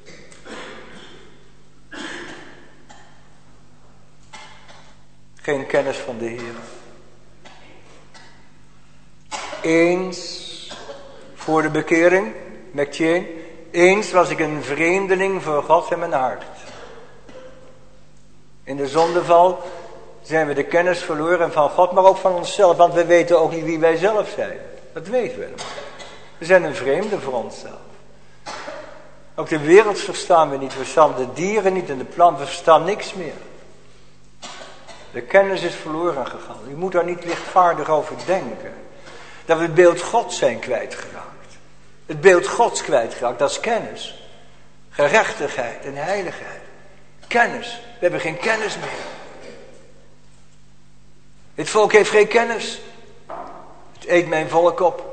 Geen kennis van de Heer. Eens voor de bekering, Mectien, eens was ik een vreemdeling voor God in mijn hart. In de zondeval zijn we de kennis verloren van God, maar ook van onszelf, want we weten ook niet wie wij zelf zijn. Dat weten we helemaal. We zijn een vreemde voor onszelf. Ook de wereld verstaan we niet, we verstaan de dieren niet en de planten, we verstaan niks meer. De kennis is verloren gegaan. U moet daar niet lichtvaardig over denken. Dat we het beeld Gods zijn kwijtgeraakt. Het beeld Gods kwijtgeraakt, dat is kennis. Gerechtigheid en heiligheid. Kennis. We hebben geen kennis meer. Het volk heeft geen kennis. Het eet mijn volk op.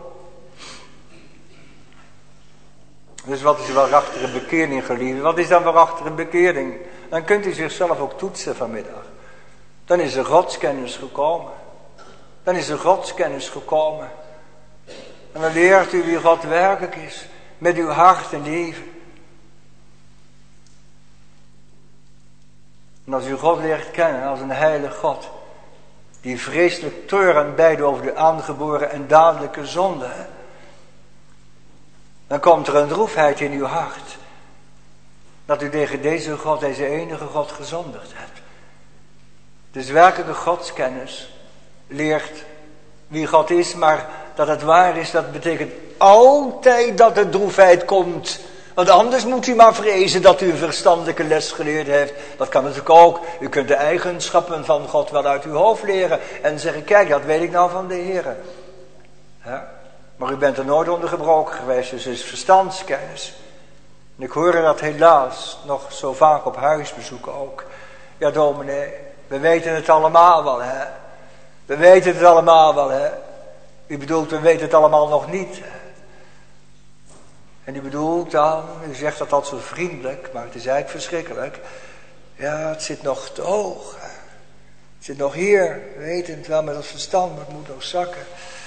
Dus wat is waarachtige bekering, geliefde? Wat is dan waarachtige bekering? Dan kunt u zichzelf ook toetsen vanmiddag. Dan is er godskennis gekomen. Dan is er godskennis gekomen. En dan leert u wie God werkelijk is. Met uw hart en leven. En als u God leert kennen als een heilig God. Die vreselijk treuren beide over de aangeboren en dadelijke zonde. Dan komt er een droefheid in uw hart. dat u tegen deze God, deze enige God, gezondigd hebt. Dus werkelijke godskennis leert wie God is, maar dat het waar is, dat betekent altijd dat er droefheid komt. Want anders moet u maar vrezen dat u een verstandelijke les geleerd heeft. Dat kan natuurlijk ook. U kunt de eigenschappen van God wel uit uw hoofd leren en zeggen, kijk, dat weet ik nou van de Heer. Ja? Maar u bent er nooit onder gebroken geweest, dus het is verstandskennis. En ik hoor dat helaas nog zo vaak op huisbezoeken ook. Ja, dominee, we weten het allemaal wel, hè. We weten het allemaal wel, hè. U bedoelt, we weten het allemaal nog niet, hè. En u bedoelt dan, u zegt dat altijd zo vriendelijk, maar het is eigenlijk verschrikkelijk. Ja, het zit nog te hoog. Hè. Het zit nog hier, we weten het wel met ons verstand, maar het moet nog zakken.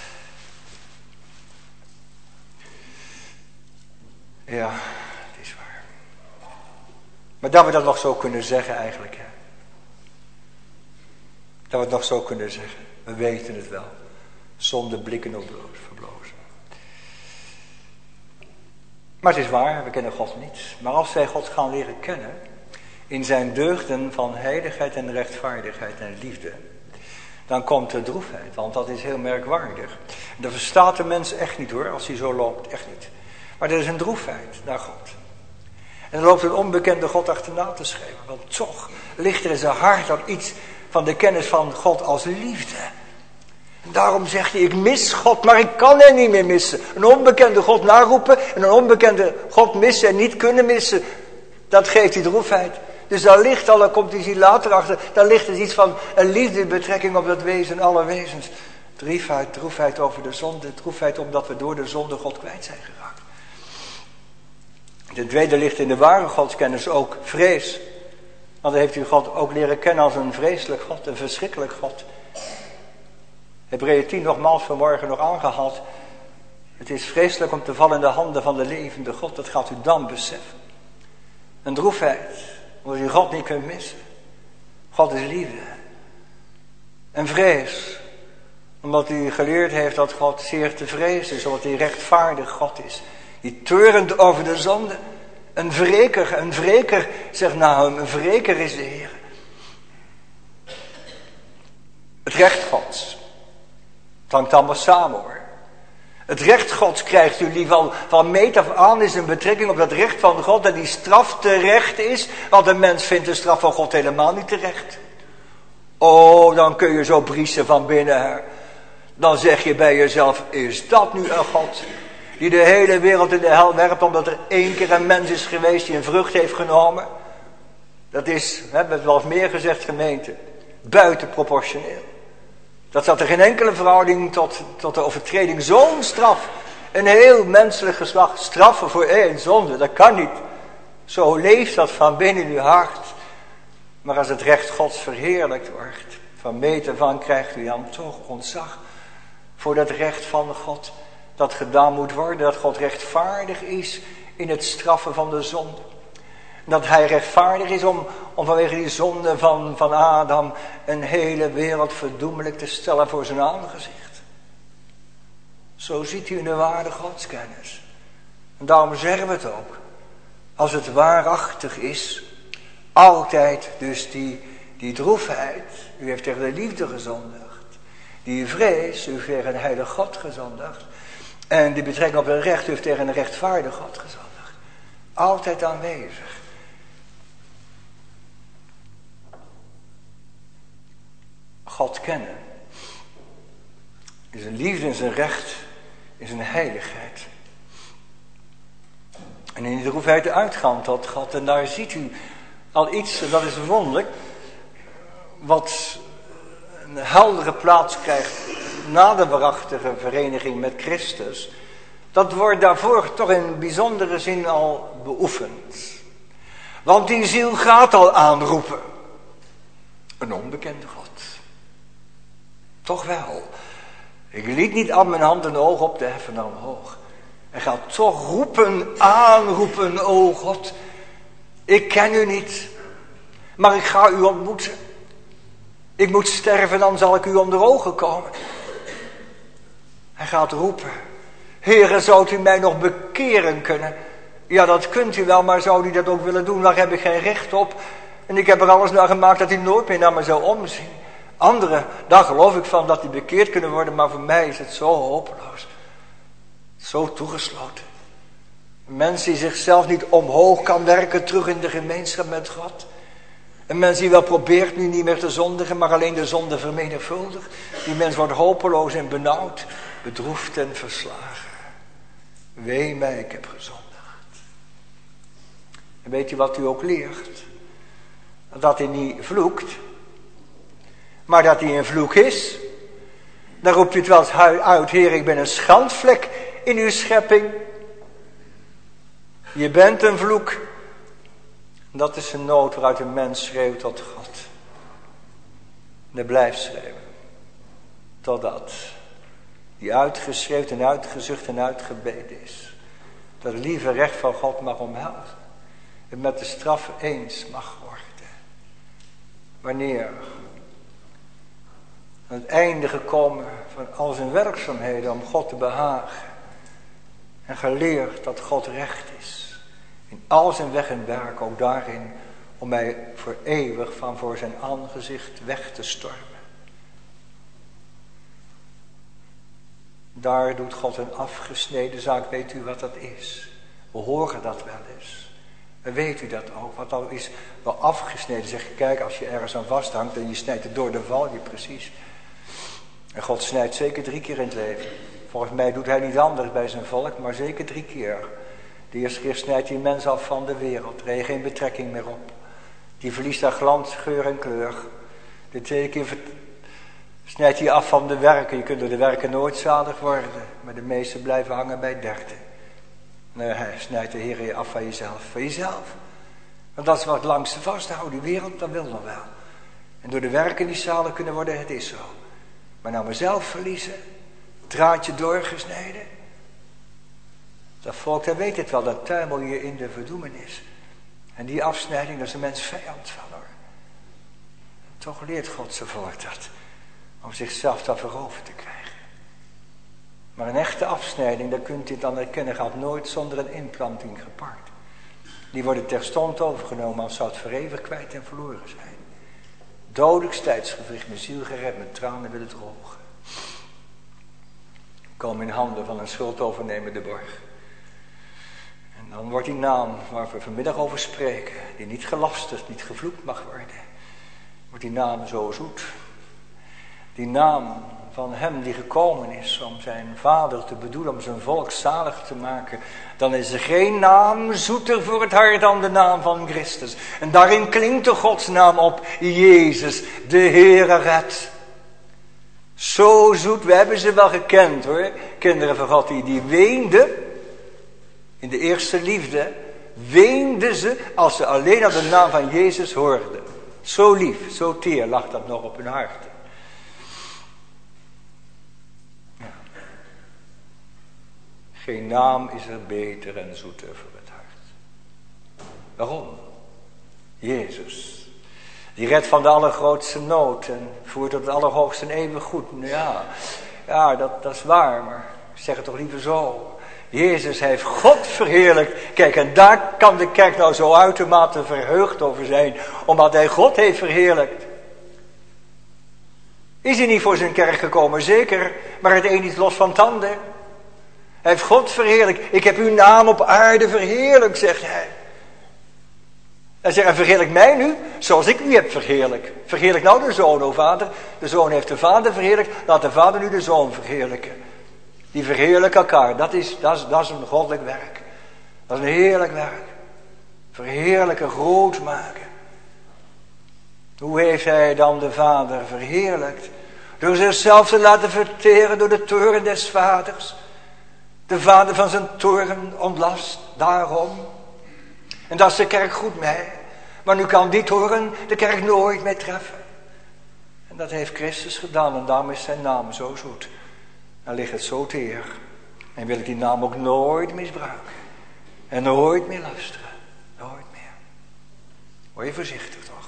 Ja, het is waar. Maar dat we dat nog zo kunnen zeggen eigenlijk, hè. Dat we het nog zo kunnen zeggen. We weten het wel. Zonder blikken op verblozen. Maar het is waar, we kennen God niet. Maar als wij God gaan leren kennen, in zijn deugden van heiligheid en rechtvaardigheid en liefde, dan komt de droefheid, want dat is heel merkwaardig. Dat verstaat de mens echt niet hoor, als hij zo loopt, echt niet. Maar er is een droefheid naar God. En er loopt een onbekende God achterna te schrijven, want toch ligt er in zijn hart al iets van de kennis van God als liefde. En daarom zegt hij, ik mis God, maar ik kan hem niet meer missen. Een onbekende God naroepen en een onbekende God missen en niet kunnen missen, dat geeft die droefheid. Dus daar ligt al, daar komt hij later achter, daar ligt dus iets van een liefdebetrekking op dat wezen, alle wezens. Droefheid over de zonde, droefheid omdat we door de zonde God kwijt zijn geraakt. De tweede ligt in de ware godskennis ook vrees. Want dan heeft u God ook leren kennen als een vreselijk God, een verschrikkelijk God. Hebreeën 10 nogmaals vanmorgen nog aangehaald. Het is vreselijk om te vallen in de handen van de levende God, dat gaat u dan beseffen. Een droefheid, omdat u God niet kunt missen. God is liefde. En vrees, omdat u geleerd heeft dat God zeer te vrezen is, omdat hij rechtvaardig God is. Die toornt over de zonde. Een wreker, zegt nou, een wreker is de Heer. Het recht Gods. Het hangt allemaal samen hoor. Het recht Gods krijgt u lief al van meet af aan is een betrekking op dat recht van God en die straf terecht is. Want een mens vindt de straf van God helemaal niet terecht. Oh, dan kun je zo briezen van binnen. Hè. Dan zeg je bij jezelf, is dat nu een God die de hele wereld in de hel werpt omdat er 1 keer een mens is geweest die een vrucht heeft genomen? Dat is, we hebben het wel eens meer gezegd gemeente, buitenproportioneel. Dat staat er geen enkele verhouding tot de overtreding. Zo'n straf, een heel menselijk geslacht, straffen voor 1 zonde, dat kan niet. Zo leeft dat van binnen uw hart. Maar als het recht Gods verheerlijkt wordt, van meet af aan krijgt u dan toch ontzag voor dat recht van God dat gedaan moet worden, dat God rechtvaardig is in het straffen van de zonde. Dat hij rechtvaardig is om vanwege die zonde van Adam een hele wereld verdoemelijk te stellen voor zijn aangezicht. Zo ziet u in de ware godskennis. En daarom zeggen we het ook. Als het waarachtig is, altijd dus die droefheid. U heeft tegen de liefde gezondigd. Die vrees, u heeft tegen een heilige God gezondigd. En die betrekking op het recht, u heeft tegen een rechtvaardig God gezondigd. Altijd aanwezig. God kennen is een liefde in zijn recht, is een heiligheid. En in de droefheid uitgaan tot God. En daar ziet u al iets, en dat is wonderlijk, wat een heldere plaats krijgt na de waarachtige vereniging met Christus. Dat wordt daarvoor toch in bijzondere zin al beoefend. Want die ziel gaat al aanroepen. Een onbekende God. Toch wel. Ik liet niet aan mijn hand en oog op te heffen naar omhoog. Hij gaat toch roepen, aanroepen, o God. Ik ken u niet, maar ik ga u ontmoeten. Ik moet sterven, dan zal ik u onder ogen komen. Hij gaat roepen. Heere, zou u mij nog bekeren kunnen? Ja, dat kunt u wel, maar zou u dat ook willen doen? Daar heb ik geen recht op. En ik heb er alles naar gemaakt dat u nooit meer naar me zou omzien. Anderen, daar geloof ik van dat die bekeerd kunnen worden, maar voor mij is het zo hopeloos. Zo toegesloten. Een mens die zichzelf niet omhoog kan werken terug in de gemeenschap met God. Een mens die wel probeert nu niet meer te zondigen, maar alleen de zonde vermenigvuldigt. Die mens wordt hopeloos en benauwd, bedroefd en verslagen. Wee mij, ik heb gezondigd. En weet u wat u ook leert? Dat hij niet vloekt, maar dat hij een vloek is. Dan roept u het wel eens uit, Heer, ik ben een schandvlek in uw schepping. Je bent een vloek. Dat is een nood waaruit een mens schreeuwt tot God. En blijft schreeuwen. Totdat die uitgeschreeuwd en uitgezucht en uitgebeden is. Dat lieve recht van God mag omhelzen. En met de straf eens mag worden. Wanneer aan het einde gekomen van al zijn werkzaamheden om God te behagen. En geleerd dat God recht is. In al zijn weg en werk, ook daarin, om mij voor eeuwig van voor zijn aangezicht weg te stormen. Daar doet God een afgesneden zaak. Weet u wat dat is? We horen dat wel eens. En weet u dat ook? Wat al is wel afgesneden. Zeg je, kijk, als je ergens aan vasthangt en je snijdt het door, dan val je precies. En God snijdt zeker 3 keer in het leven. Volgens mij doet hij niet anders bij zijn volk, maar zeker 3 keer. De eerste keer snijdt hij een mens af van de wereld. Er heeft geen betrekking meer op. Die verliest haar glans, geur en kleur. De tweede keer snijdt hij af van de werken. Je kunt door de werken nooit zalig worden. Maar de meesten blijven hangen bij 30. Nee, hij snijdt de Heer je af van jezelf. Van jezelf. Want dat is wat het langste vasthoudt. Die wereld, dat wil nog wel. En door de werken die zalig kunnen worden, het is zo. Maar nou mezelf verliezen. Draadje doorgesneden. Dat volk, dat weet het wel. Dat tuimel je in de verdoemenis. En die afsnijding, dat is een mens vijand van hoor. Toch leert God zijn volk dat. Om zichzelf te veroverd te krijgen. Maar een echte afsnijding, dat kunt u dan herkennen, gaat nooit zonder een inplanting gepaard. Die worden terstond overgenomen als zou het voor eeuwig kwijt en verloren zijn. Dodelijks tijdsgevricht, mijn ziel gered, met tranen willen drogen. Komen in handen van een schuldovernemende borg. En dan wordt die naam waar we vanmiddag over spreken, die niet gelasterd, niet gevloekt mag worden, wordt die naam zo zoet. Die naam van hem die gekomen is om zijn vader te bedoelen, om zijn volk zalig te maken. Dan is er geen naam zoeter voor het hart dan de naam van Christus. En daarin klinkt de Gods naam op, Jezus, de Heere red. Zo zoet, we hebben ze wel gekend hoor. Kinderen van God die weenden, in de eerste liefde, weenden ze als ze alleen aan de naam van Jezus hoorden. Zo lief, zo teer lag dat nog op hun hart. Geen naam is er beter en zoeter voor het hart. Waarom? Jezus. Die redt van de allergrootste nood en voert tot het allerhoogste en eeuwig goed. Nou ja, dat is waar, maar ik zeg het toch liever zo. Jezus heeft God verheerlijkt. Kijk, en daar kan de kerk nou zo uitermate verheugd over zijn. Omdat hij God heeft verheerlijkt. Is hij niet voor zijn kerk gekomen? Zeker, maar het een is los van het ander. Hij heeft God verheerlijkt. Ik heb uw naam op aarde verheerlijkt, zegt hij. Hij zegt, en verheerlijk mij nu, zoals ik u heb verheerlijkt. Verheerlijk nou de Zoon, o Vader. De Zoon heeft de Vader verheerlijkt. Laat de Vader nu de Zoon verheerlijken. Die verheerlijken elkaar. Dat is een goddelijk werk. Dat is een heerlijk werk. Verheerlijken, groot maken. Hoe heeft hij dan de Vader verheerlijkt? Door zichzelf te laten verteren door de toorn des Vaders. De Vader van zijn toorn ontlast daarom. En dat is de kerk goed mee. Maar nu kan die toorn de kerk nooit meer treffen. En dat heeft Christus gedaan. En daarom is zijn naam zo zoet. Dan ligt het zo teer. En wil ik die naam ook nooit misbruiken. En nooit meer luisteren. Nooit meer. Word je voorzichtig toch.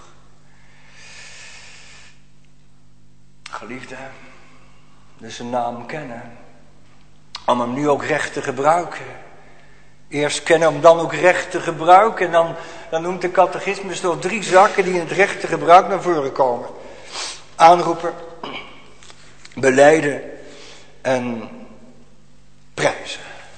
Geliefde. Dus zijn naam kennen. Om hem nu ook recht te gebruiken. Eerst kennen om dan ook recht te gebruiken. En dan noemt de catechismus nog 3 zaken die in het rechte gebruik naar voren komen. Aanroepen, belijden en prijzen.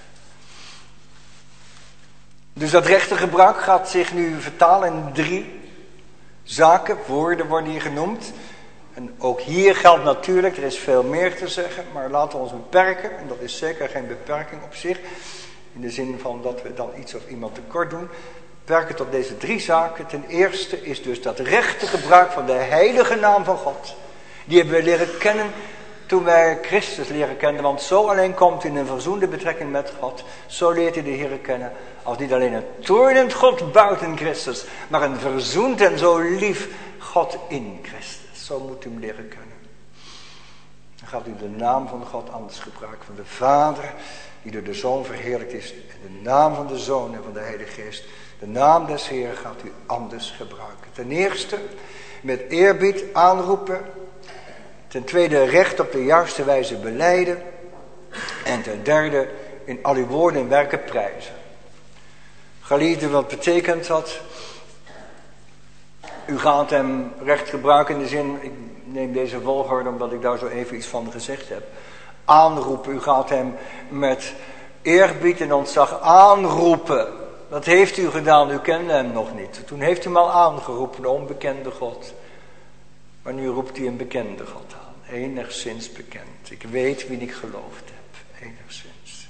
Dus dat rechte gebruik gaat zich nu vertalen in 3 zaken. Woorden worden hier genoemd. En ook hier geldt natuurlijk, er is veel meer te zeggen, maar laten we ons beperken. En dat is zeker geen beperking op zich. In de zin van dat we dan iets of iemand tekort doen. Beperken tot deze 3 zaken. Ten eerste is dus dat rechte gebruik van de heilige naam van God. Die hebben we leren kennen toen wij Christus leren kennen. Want zo alleen komt u in een verzoende betrekking met God. Zo leert u de Heer kennen. Als niet alleen een toornend God buiten Christus. Maar een verzoend en zo lief God in Christus. Zo moet u hem leren kennen. Dan gaat u de naam van God anders gebruiken. Van de Vader die door de Zoon verheerlijkt is. En de naam van de Zoon en van de Heilige Geest. De naam des Heeren gaat u anders gebruiken. Ten eerste met eerbied aanroepen. Ten tweede recht op de juiste wijze belijden. En ten derde in al uw woorden en werken prijzen. Geliefden, wat betekent dat? U gaat hem recht gebruiken in de zin, ik neem deze volgorde omdat ik daar zo even iets van gezegd heb. Aanroepen, u gaat hem met eerbied en ontzag aanroepen. Dat heeft u gedaan, u kende hem nog niet. Toen heeft u hem al aangeroepen, de onbekende God. Maar nu roept u een bekende God aan, enigszins bekend. Ik weet wie ik geloofd heb, enigszins.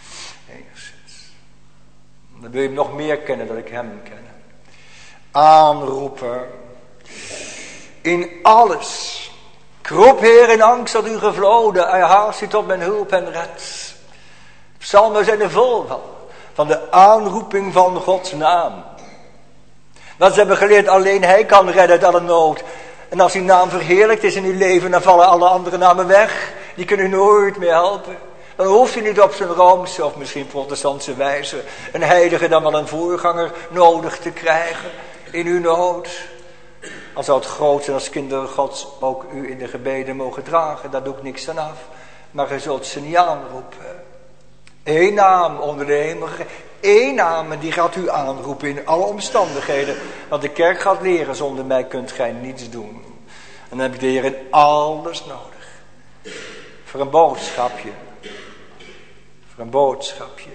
Dan wil je hem nog meer kennen dan ik hem ken. Aanroepen. In alles. Ik roep, Heer, in angst dat u gevloden. Hij haast u tot mijn hulp en red. Psalmen zijn er vol van de aanroeping van Gods naam. Dat ze hebben geleerd, alleen hij kan redden uit alle nood. En als uw naam verheerlijkt is in uw leven, dan vallen alle andere namen weg. Die kunnen u nooit meer helpen. Dan hoeft u niet op zijn roomse of misschien protestantse wijze een heilige dan wel een voorganger nodig te krijgen in uw nood. Al zou het groot zijn als kinderen Gods ook u in de gebeden mogen dragen, daar doe ik niks aan af. Maar gij zult ze niet aanroepen. Eén naam onder de hemel. Eén naam en die gaat u aanroepen in alle omstandigheden. Want de kerk gaat leren, zonder mij kunt gij niets doen. En dan heb ik de Heer in alles nodig. Voor een boodschapje. Een boodschapje.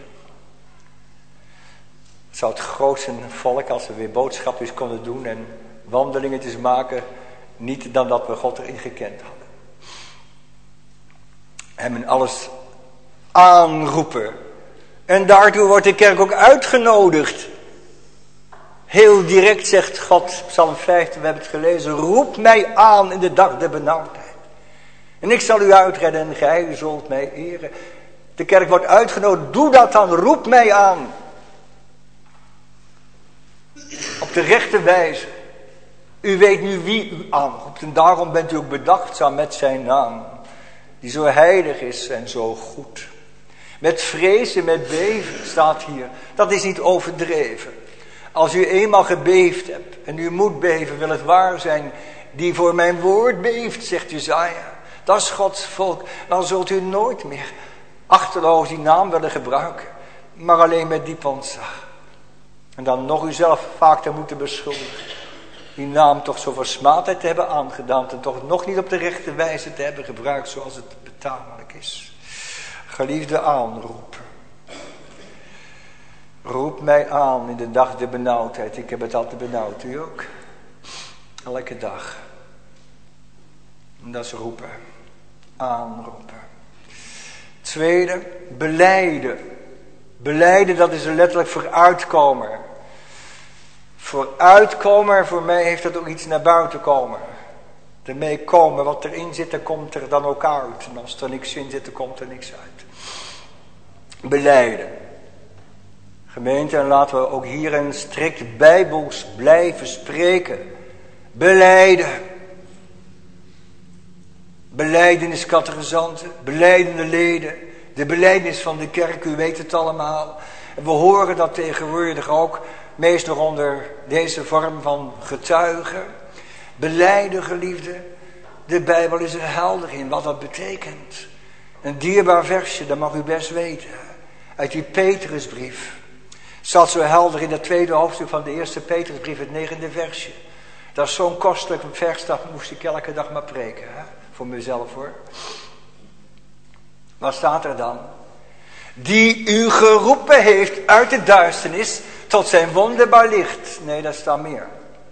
Het zou het grootste volk als we weer boodschapjes konden doen en wandelingetjes maken, niet dan dat we God erin gekend hadden. Hem in alles aanroepen. En daartoe wordt de kerk ook uitgenodigd. Heel direct zegt God, Psalm 50, we hebben het gelezen, roep mij aan in de dag der benauwdheid. En ik zal u uitredden en gij zult mij eren. De kerk wordt uitgenodigd, doe dat dan, roep mij aan. Op de rechte wijze. U weet nu wie u aanroept en daarom bent u ook bedachtzaam met zijn naam. Die zo heilig is en zo goed. Met vrees en met beven staat hier. Dat is niet overdreven. Als u eenmaal gebeefd hebt en u moet beven, wil het waar zijn. Die voor mijn woord beeft, zegt Jesaja. Dat is Gods volk. Dan zult u nooit meer achterloos die naam willen gebruiken. Maar alleen met diep ontzag. En dan nog uzelf vaak te moeten beschuldigen. Die naam toch zo versmaadheid te hebben aangedaan. En toch nog niet op de rechte wijze te hebben gebruikt zoals het betamelijk is. Geliefde aanroepen. Roep mij aan in de dag der benauwdheid. Ik heb het altijd benauwd, u ook. Elke dag. En dat is roepen. Aanroepen. Tweede, belijden. Belijden, dat is letterlijk vooruitkomen. Vooruitkomen, voor mij heeft dat ook iets naar buiten komen. Ermee komen, wat erin zit, dan komt er dan ook uit. En als er niks in zit, dan komt er niks uit. Belijden. Gemeente, en laten we ook hier een strikt bijbels blijven spreken. Belijden. Belijdenis catechisanten, belijdende leden, de belijdenis van de kerk, u weet het allemaal. En we horen dat tegenwoordig ook, meestal onder deze vorm van getuigen. Belijden, geliefde, de Bijbel is er helder in wat dat betekent. Een dierbaar versje, dat mag u best weten, uit die Petrusbrief. Staat zo helder in het tweede hoofdstuk van de eerste Petrusbrief, het 9e versje. Dat is zo'n kostelijk vers, dat moest ik elke dag maar preken. Hè? Voor mezelf hoor. Wat staat er dan? Die u geroepen heeft uit de duisternis tot zijn wonderbaar licht. Nee, daar staat meer.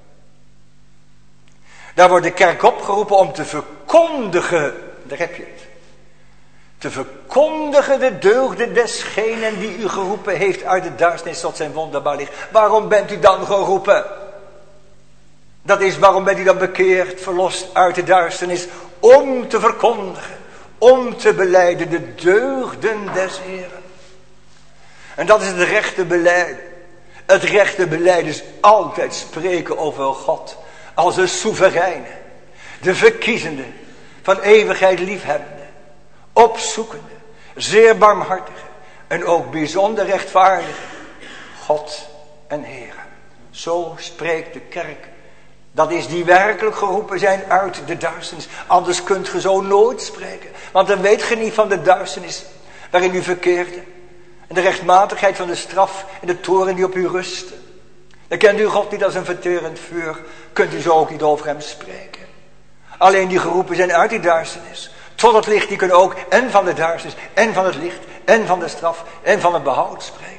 Daar wordt de kerk opgeroepen om te verkondigen. Daar heb je het. Te verkondigen de deugden desgenen die u geroepen heeft uit de duisternis tot zijn wonderbaar licht. Waarom bent u dan geroepen? Dat is waarom bent u dan bekeerd, verlost uit de duisternis. Om te verkondigen, om te belijden de deugden des Heren. En dat is het rechte belijden. Het rechte belijden is altijd spreken over God. Als de soevereine, de verkiezende, van eeuwigheid liefhebbende, opzoekende, zeer barmhartige en ook bijzonder rechtvaardige God en Heer. Zo spreekt de kerk. Dat is die werkelijk geroepen zijn uit de duisternis. Anders kunt ge zo nooit spreken. Want dan weet ge niet van de duisternis waarin u verkeerde. En de rechtmatigheid van de straf en de toorn die op u rusten. Dan kent u God niet als een verterend vuur. Kunt u zo ook niet over hem spreken. Alleen die geroepen zijn uit die duisternis. Tot het licht, die kunnen ook en van de duisternis, en van het licht, en van de straf, en van het behoud spreken.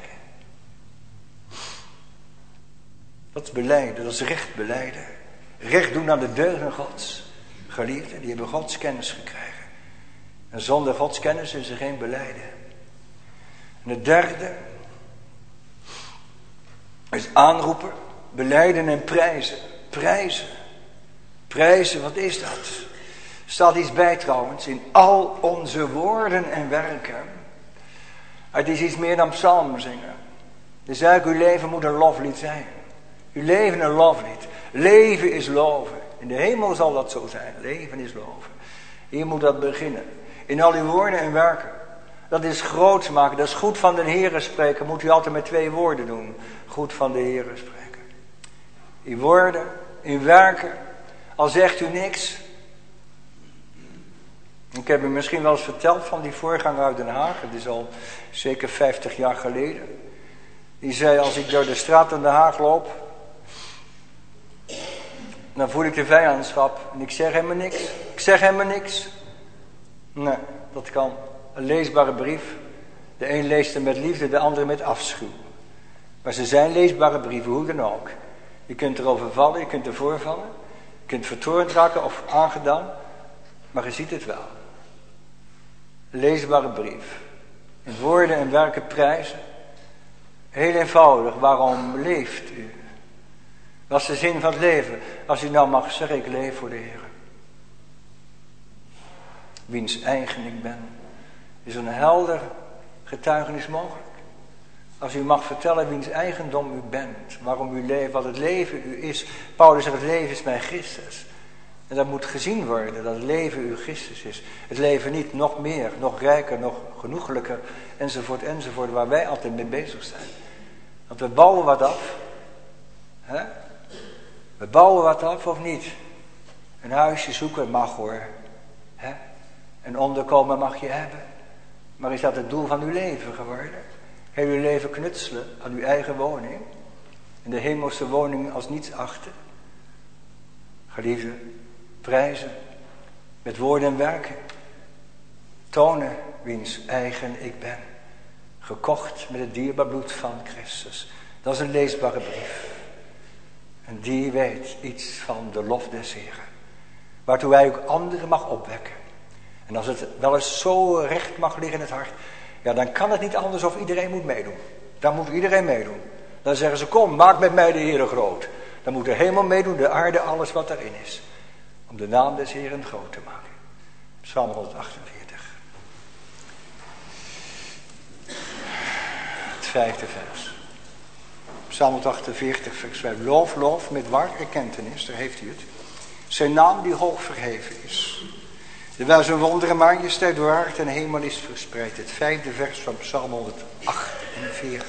Dat is belijden, dat is recht belijden. Recht doen aan de deugden Gods. Geliefden, die hebben Gods kennis gekregen. En zonder Gods kennis is er geen belijden. En het derde is aanroepen, belijden en prijzen. Prijzen. Prijzen, wat is dat? Er staat iets bij trouwens, in al onze woorden en werken. Het is iets meer dan psalmen zingen. Dus eigenlijk uw leven moet een loflied zijn. Uw leven een loflied. Leven is loven. In de hemel zal dat zo zijn. Leven is loven. Hier moet dat beginnen. In al uw woorden en werken. Dat is groots maken. Dat is goed van de Heere spreken. Moet u altijd met 2 woorden doen. Goed van de Heere spreken. In woorden, in werken. Al zegt u niks. Ik heb u misschien wel eens verteld van die voorganger uit Den Haag. Het is al zeker 50 jaar geleden. Die zei, als ik door de straat in Den Haag loop, dan voel ik de vijandschap. En ik zeg helemaal niks. Ik zeg helemaal niks. Nee, dat kan. Een leesbare brief. De een leest hem met liefde, de andere met afschuw. Maar ze zijn leesbare brieven, hoe dan ook. Je kunt erover vallen, je kunt ervoor vallen. Je kunt vertoornd raken of aangedaan. Maar je ziet het wel. Een leesbare brief. In woorden en werken prijzen. Heel eenvoudig, waarom leeft u? Wat is de zin van het leven? Als u nou mag zeggen, ik leef voor de Heer. Wiens eigen ik ben. Is een helder getuigenis mogelijk. Als u mag vertellen wiens eigendom u bent. Waarom u leeft, wat het leven u is. Paulus zegt, het leven is mijn Christus. En dat moet gezien worden, dat het leven uw Christus is. Het leven niet nog meer, nog rijker, nog genoeglijker, enzovoort, enzovoort, waar wij altijd mee bezig zijn. Want we bouwen wat af. Hè? We bouwen wat af of niet? Een huisje zoeken mag hoor. Hè? Een onderkomen mag je hebben. Maar is dat het doel van uw leven geworden? Heel uw leven knutselen aan uw eigen woning. En de hemelse woning als niets achten. Geliefde, prijzen. Met woorden en werken. Tonen wiens eigen ik ben. Gekocht met het dierbaar bloed van Christus. Dat is een leesbare brief. En die weet iets van de lof des Heren. Waartoe hij ook anderen mag opwekken. En als het wel eens zo recht mag liggen in het hart. Ja, dan kan het niet anders of iedereen moet meedoen. Dan moet iedereen meedoen. Dan zeggen ze, kom, maak met mij de Heere groot. Dan moet de hemel meedoen, de aarde, alles wat erin is. Om de naam des Heren groot te maken. Psalm 148. Het 5e vers. Psalm 148 vers 5. Loof, loof met waar erkentenis, daar heeft u het. Zijn naam die hoog verheven is. Terwijl zijn wonderen majesteit door aard en hemel is verspreid. Het 5e vers van Psalm 148.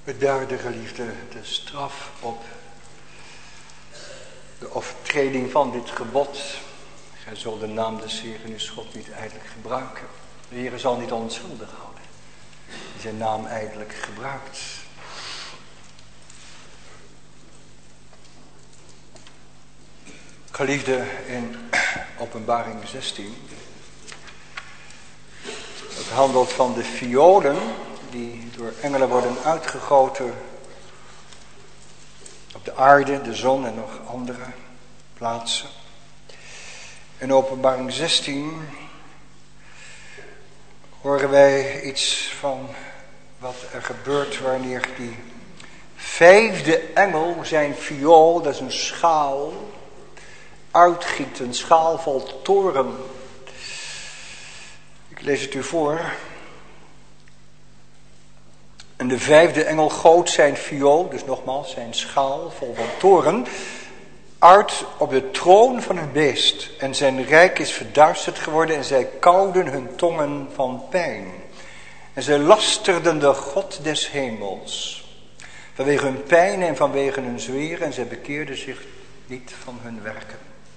Bedaarde geliefde, de straf op de overtreding van dit gebod. Gij zult de naam des Heeren uw God niet ijdelijk gebruiken. De Heer zal niet onschuldig houden die zijn naam ijdelijk gebruikt. Geliefde, in Openbaring 16, het handelt van de violen die door engelen worden uitgegoten op de aarde, de zon en nog andere plaatsen. In Openbaring 16 horen wij iets van wat er gebeurt wanneer die vijfde engel zijn viool, dat is een schaal, uitgiet, een schaal vol toren. Ik lees het u voor. En de vijfde engel goot zijn viool, dus nogmaals zijn schaal vol van toren, uit op de troon van het beest. En zijn rijk is verduisterd geworden en zij kauwden hun tongen van pijn. En zij lasterden de God des hemels vanwege hun pijn en vanwege hun zweren, en zij bekeerden zich niet van hun werken.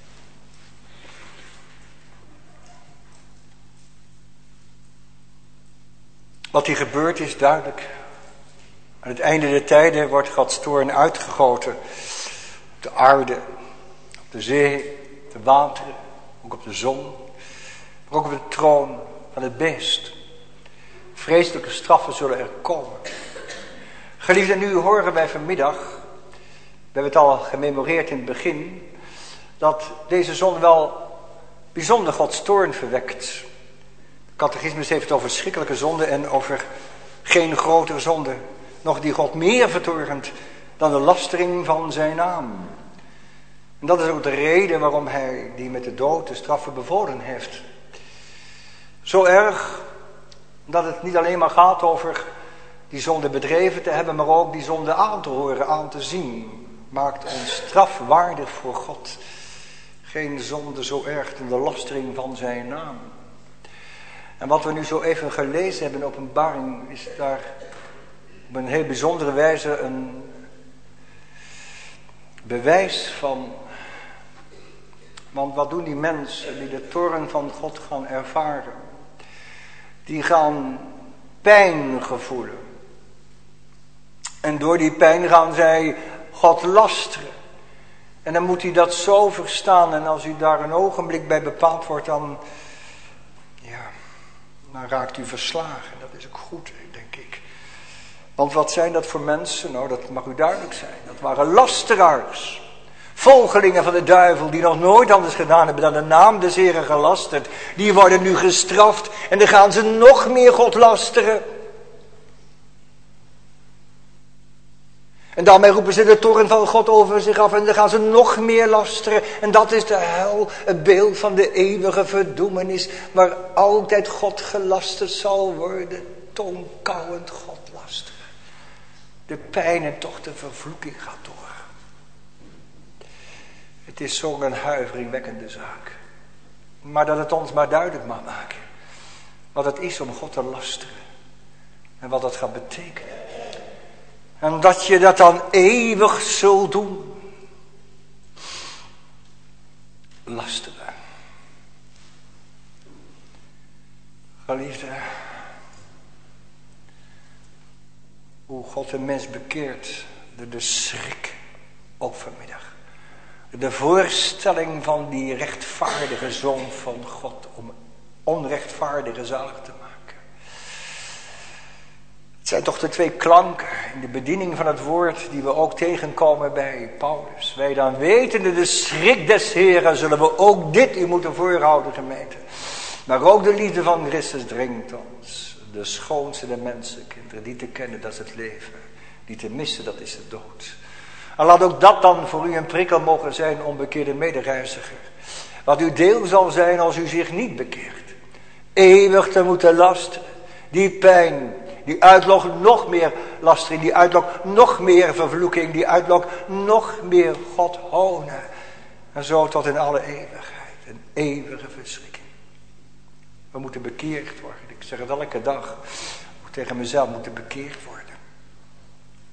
Wat hier gebeurt is duidelijk. Aan het einde der tijden wordt Gods toorn uitgegoten op de aarde, op de zee, op de wateren, ook op de zon, maar ook op de troon van het beest. Vreselijke straffen zullen er komen. Geliefden, nu horen wij vanmiddag, we hebben het al gememoreerd in het begin, dat deze zonde wel bijzonder Gods toorn verwekt. De catechismus heeft het over schrikkelijke zonde en over geen grotere zonde, nog die God meer vertoornt dan de lastering van zijn naam. En dat is ook de reden waarom hij die met de dood de straffen bevolen heeft. Zo erg dat het niet alleen maar gaat over die zonde bedreven te hebben, maar ook die zonde aan te horen, aan te zien. Maakt ons strafwaardig voor God. Geen zonde zo erg dan de lastering van zijn naam. En wat we nu zo even gelezen hebben in Openbaring is daar op een heel bijzondere wijze een bewijs van. Want wat doen die mensen die de toorn van God gaan ervaren? Die gaan pijn gevoelen. En door die pijn gaan zij God lasteren. En dan moet hij dat zo verstaan. En als u daar een ogenblik bij bepaald wordt, dan raakt u verslagen. Dat is ook goed, denk ik. Want wat zijn dat voor mensen? Nou, dat mag u duidelijk zijn. Dat waren lasteraars. Volgelingen van de duivel die nog nooit anders gedaan hebben dan de naam des Heren gelasterd. Die worden nu gestraft en dan gaan ze nog meer God lasteren. En daarmee roepen ze de toorn van God over zich af en dan gaan ze nog meer lasteren. En dat is de hel, het beeld van de eeuwige verdoemenis, waar altijd God gelasterd zal worden. Tongkauwend God lasteren. De pijn en toch de vervloeking gaat door. Het is zo'n huiveringwekkende zaak. Maar dat het ons maar duidelijk mag maken wat het is om God te lasteren. En wat dat gaat betekenen. En dat je dat dan eeuwig zult doen. Lasteren. Geliefde. Hoe God een mens bekeert. Door de schrik. Ook vanmiddag. De voorstelling van die rechtvaardige Zoon van God. Om onrechtvaardige zalig te maken. Het zijn toch de twee klanken in de bediening van het woord die we ook tegenkomen bij Paulus. Wij dan wetende de schrik des Heren zullen we ook dit u moeten voorhouden, gemeente. Maar ook de liefde van Christus dringt ons. De schoonste der mensenkinderen, die te kennen, dat is het leven. Die te missen, dat is de dood. En laat ook dat dan voor u een prikkel mogen zijn, onbekeerde medereiziger. Wat uw deel zal zijn als u zich niet bekeert. Eeuwig te moeten lasteren. Die pijn, die uitlokt nog meer lastering, die uitlokt nog meer vervloeking, die uitlokt nog meer God honen. En zo tot in alle eeuwigheid, een eeuwige verschrikking. We moeten bekeerd worden. Ik zeg het elke dag, ook tegen mezelf, moeten bekeerd worden.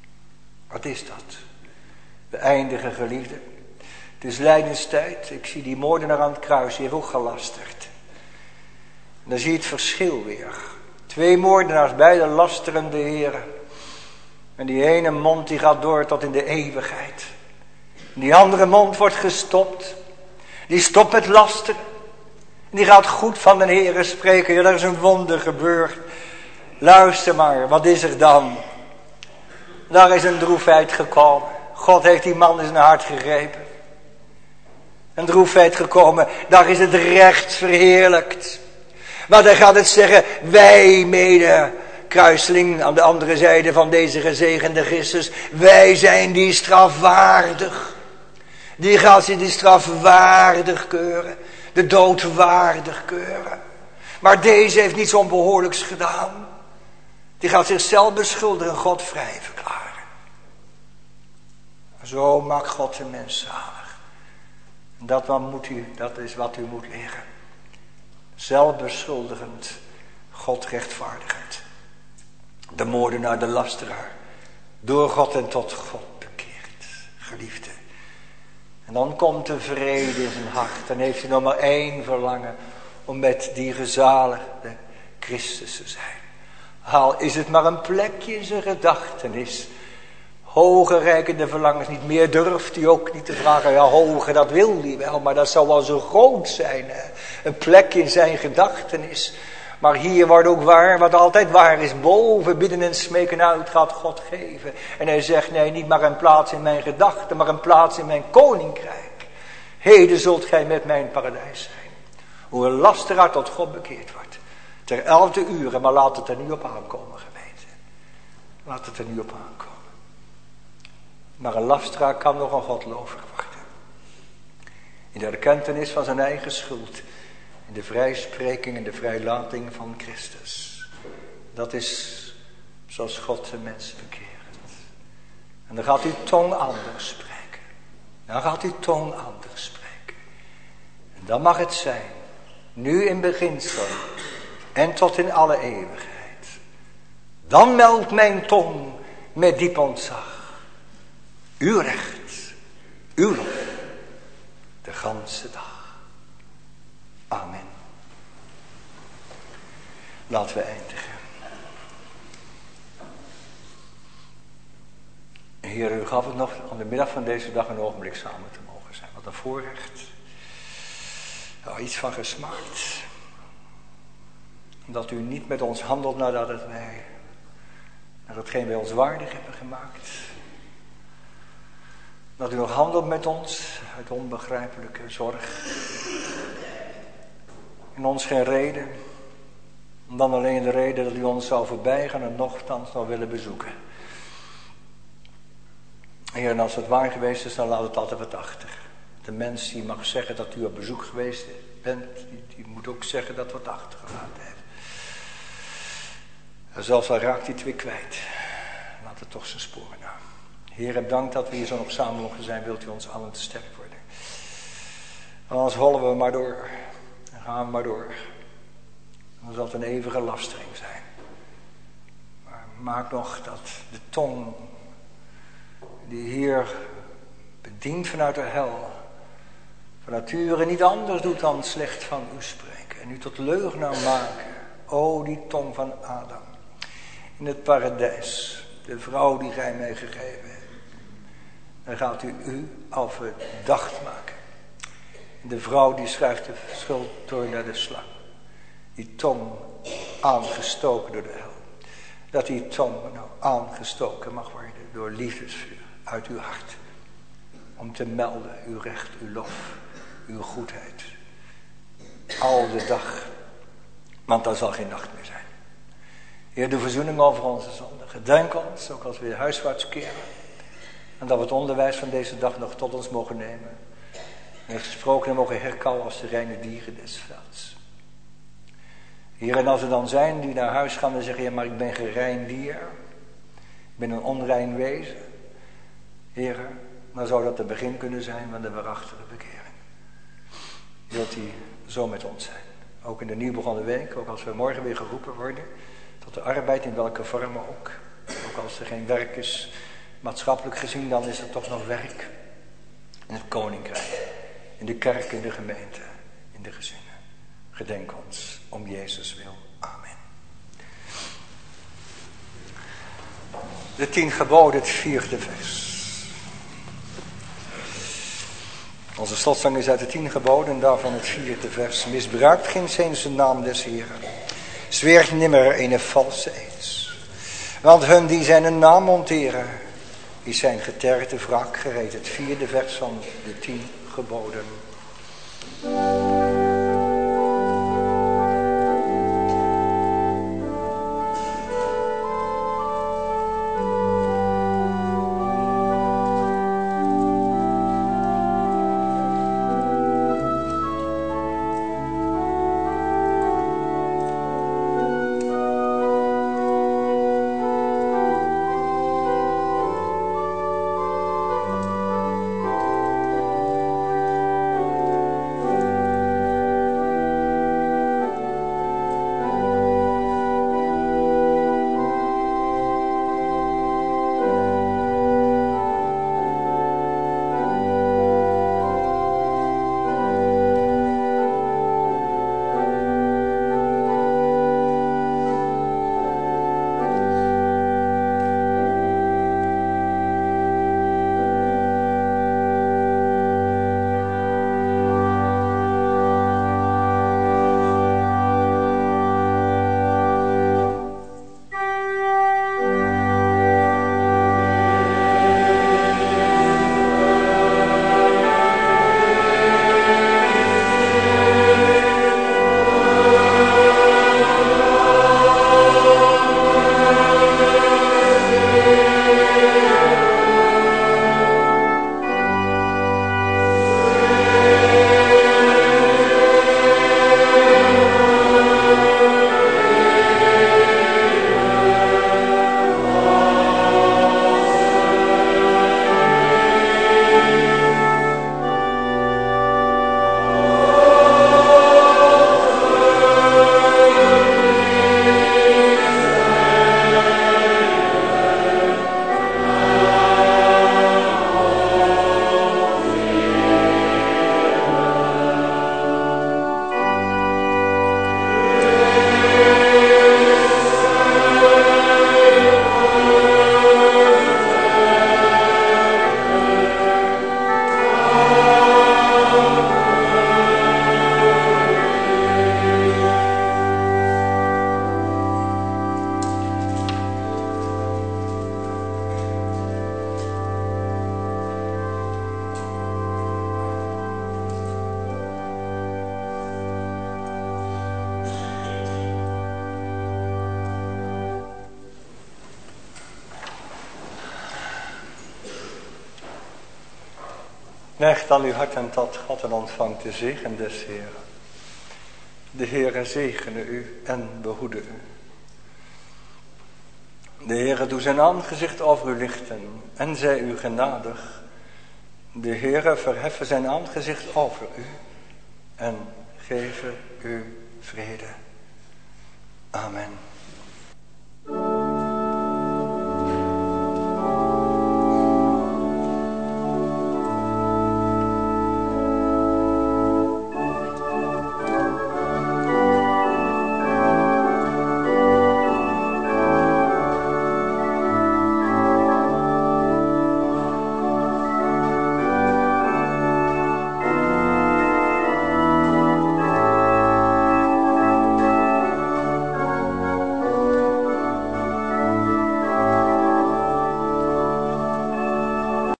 Wat is dat? De eindige geliefde. Het is lijdenstijd. Ik zie die moordenaar aan het kruis. Die heeft ook gelasterd. En dan zie je het verschil weer. 2 moordenaars, beide lasteren de Heer. En die ene mond die gaat door tot in de eeuwigheid. En die andere mond wordt gestopt. Die stopt met lasteren. En die gaat goed van de Heer spreken. Ja, er is een wonder gebeurd. Luister maar, wat is er dan? Daar is een droefheid gekomen. God heeft die man in zijn hart gegrepen. Een droefheid gekomen. Daar is het recht verheerlijkt. Maar dan gaat het zeggen, wij mede kruiseling aan de andere zijde van deze gezegende Christus. Wij zijn die strafwaardig. Die gaat zich die strafwaardig keuren. De dood waardig keuren. Maar deze heeft niets onbehoorlijks gedaan. Die gaat zichzelf beschuldigen en God vrij verklaren. Zo maakt God de mens zalig. Dat is wat u moet leren. Zelfbeschuldigend, God rechtvaardigend. De moordenaar, de lasteraar. Door God en tot God bekeerd. Geliefde. En dan komt de vrede in zijn hart. Dan heeft hij nog maar 1 verlangen. Om met die gezaligde Christus te zijn. Al is het maar een plekje in zijn gedachtenis. Hoge reikende verlangens niet meer durft hij ook niet te vragen. Ja, hoge, dat wil hij wel. Maar dat zou wel zo groot zijn. Hè? Een plekje in zijn gedachtenis. Maar hier wordt ook waar, wat altijd waar is. Boven bidden en smeken uit gaat God geven. En hij zegt, nee, niet maar een plaats in mijn gedachten. Maar een plaats in mijn koninkrijk. Heden zult gij met mij in het paradijs zijn. Hoe een lasteraar tot God bekeerd wordt. Ter 11e uur, maar laat het er niet op aankomen, gemeente. Laat het er niet op aankomen. Maar een lasteraar kan nog een godlover worden. In de erkentenis van zijn eigen schuld. In de vrijspreking en de vrijlating van Christus. Dat is zoals God de mens bekeert. En dan gaat uw tong anders spreken. Dan gaat uw tong anders spreken. En dan mag het zijn. Nu in beginsel. En tot in alle eeuwigheid. Dan meldt mijn tong met diep ontzag. Uw recht, uw lof, de ganse dag. Amen. Laten we eindigen. Heer, u gaf het nog aan de middag van deze dag een ogenblik samen te mogen zijn. Wat een voorrecht. Nou, iets van gesmaakt. Dat u niet met ons handelt nadat wij naar hetgeen wij ons waardig hebben gemaakt. Dat u nog handelt met ons uit onbegrijpelijke zorg. In ons geen reden. Dan alleen de reden dat u ons zou voorbijgaan en nochtans zou willen bezoeken. Heer, en als het waar geweest is, dan laat het altijd wat achter. De mens die mag zeggen dat u op bezoek geweest bent, die moet ook zeggen dat wat achtergelaten heeft. En zelfs al raakt hij het weer kwijt, laat het toch zijn sporen na. Heer, heb dank dat we hier zo nog samen mogen zijn. Wilt u ons allen te sterk worden. Anders hollen we maar door. En gaan we maar door. Dan zal het een eeuwige lastering zijn. Maar maak nog dat de tong die hier bedient vanuit de hel, van nature niet anders doet dan slecht van u spreken. En u tot leugenaar maken. O, die tong van Adam. In het paradijs. De vrouw die gij mij gegeven hebt. Dan gaat u al verdacht maken. De vrouw die schuift de schuld door naar de slang. Die tong aangestoken door de hel. Dat die tong nou aangestoken mag worden door liefdesvuur uit uw hart. Om te melden uw recht, uw lof, uw goedheid. Al de dag. Want dan zal geen nacht meer zijn. Heer, de verzoening over onze zonden. Gedenk ons, ook als we huiswaarts keren. En dat we het onderwijs van deze dag nog tot ons mogen nemen. En het gesproken mogen herkallen als de reine dieren des velds. Heer, en als er dan zijn die naar huis gaan en zeggen, ja, maar ik ben geen rein dier. Ik ben een onrein wezen. Heer, dan zou dat het begin kunnen zijn van de waarachtige bekering. Wilt u zo met ons zijn. Ook in de nieuw begonnen week, ook als we morgen weer geroepen worden. Tot de arbeid in welke vorm ook. Ook als er geen werk is. Maatschappelijk gezien dan is er toch nog werk in het koninkrijk, in de kerk, in de gemeente, in de gezinnen. Gedenk ons om Jezus wil. Amen. De 10 geboden, het 4e vers. Onze slotzang is uit de 10 geboden en daarvan het 4e vers. Misbruikt geenszins de naam des Heeren. Zweert nimmer een valse eed. Want hun die zijn naam monteren, die zijn getergd de wrak gereed. Het 4e vers van de 10 geboden. Neigt dan uw harten tot God en ontvangt de zegen des Heeren. De Heere zegene u en behoede u. De Heere doe zijn aangezicht over u lichten en zij u genadig. De Heere verheffen zijn aangezicht over u en geven u vrede. Amen.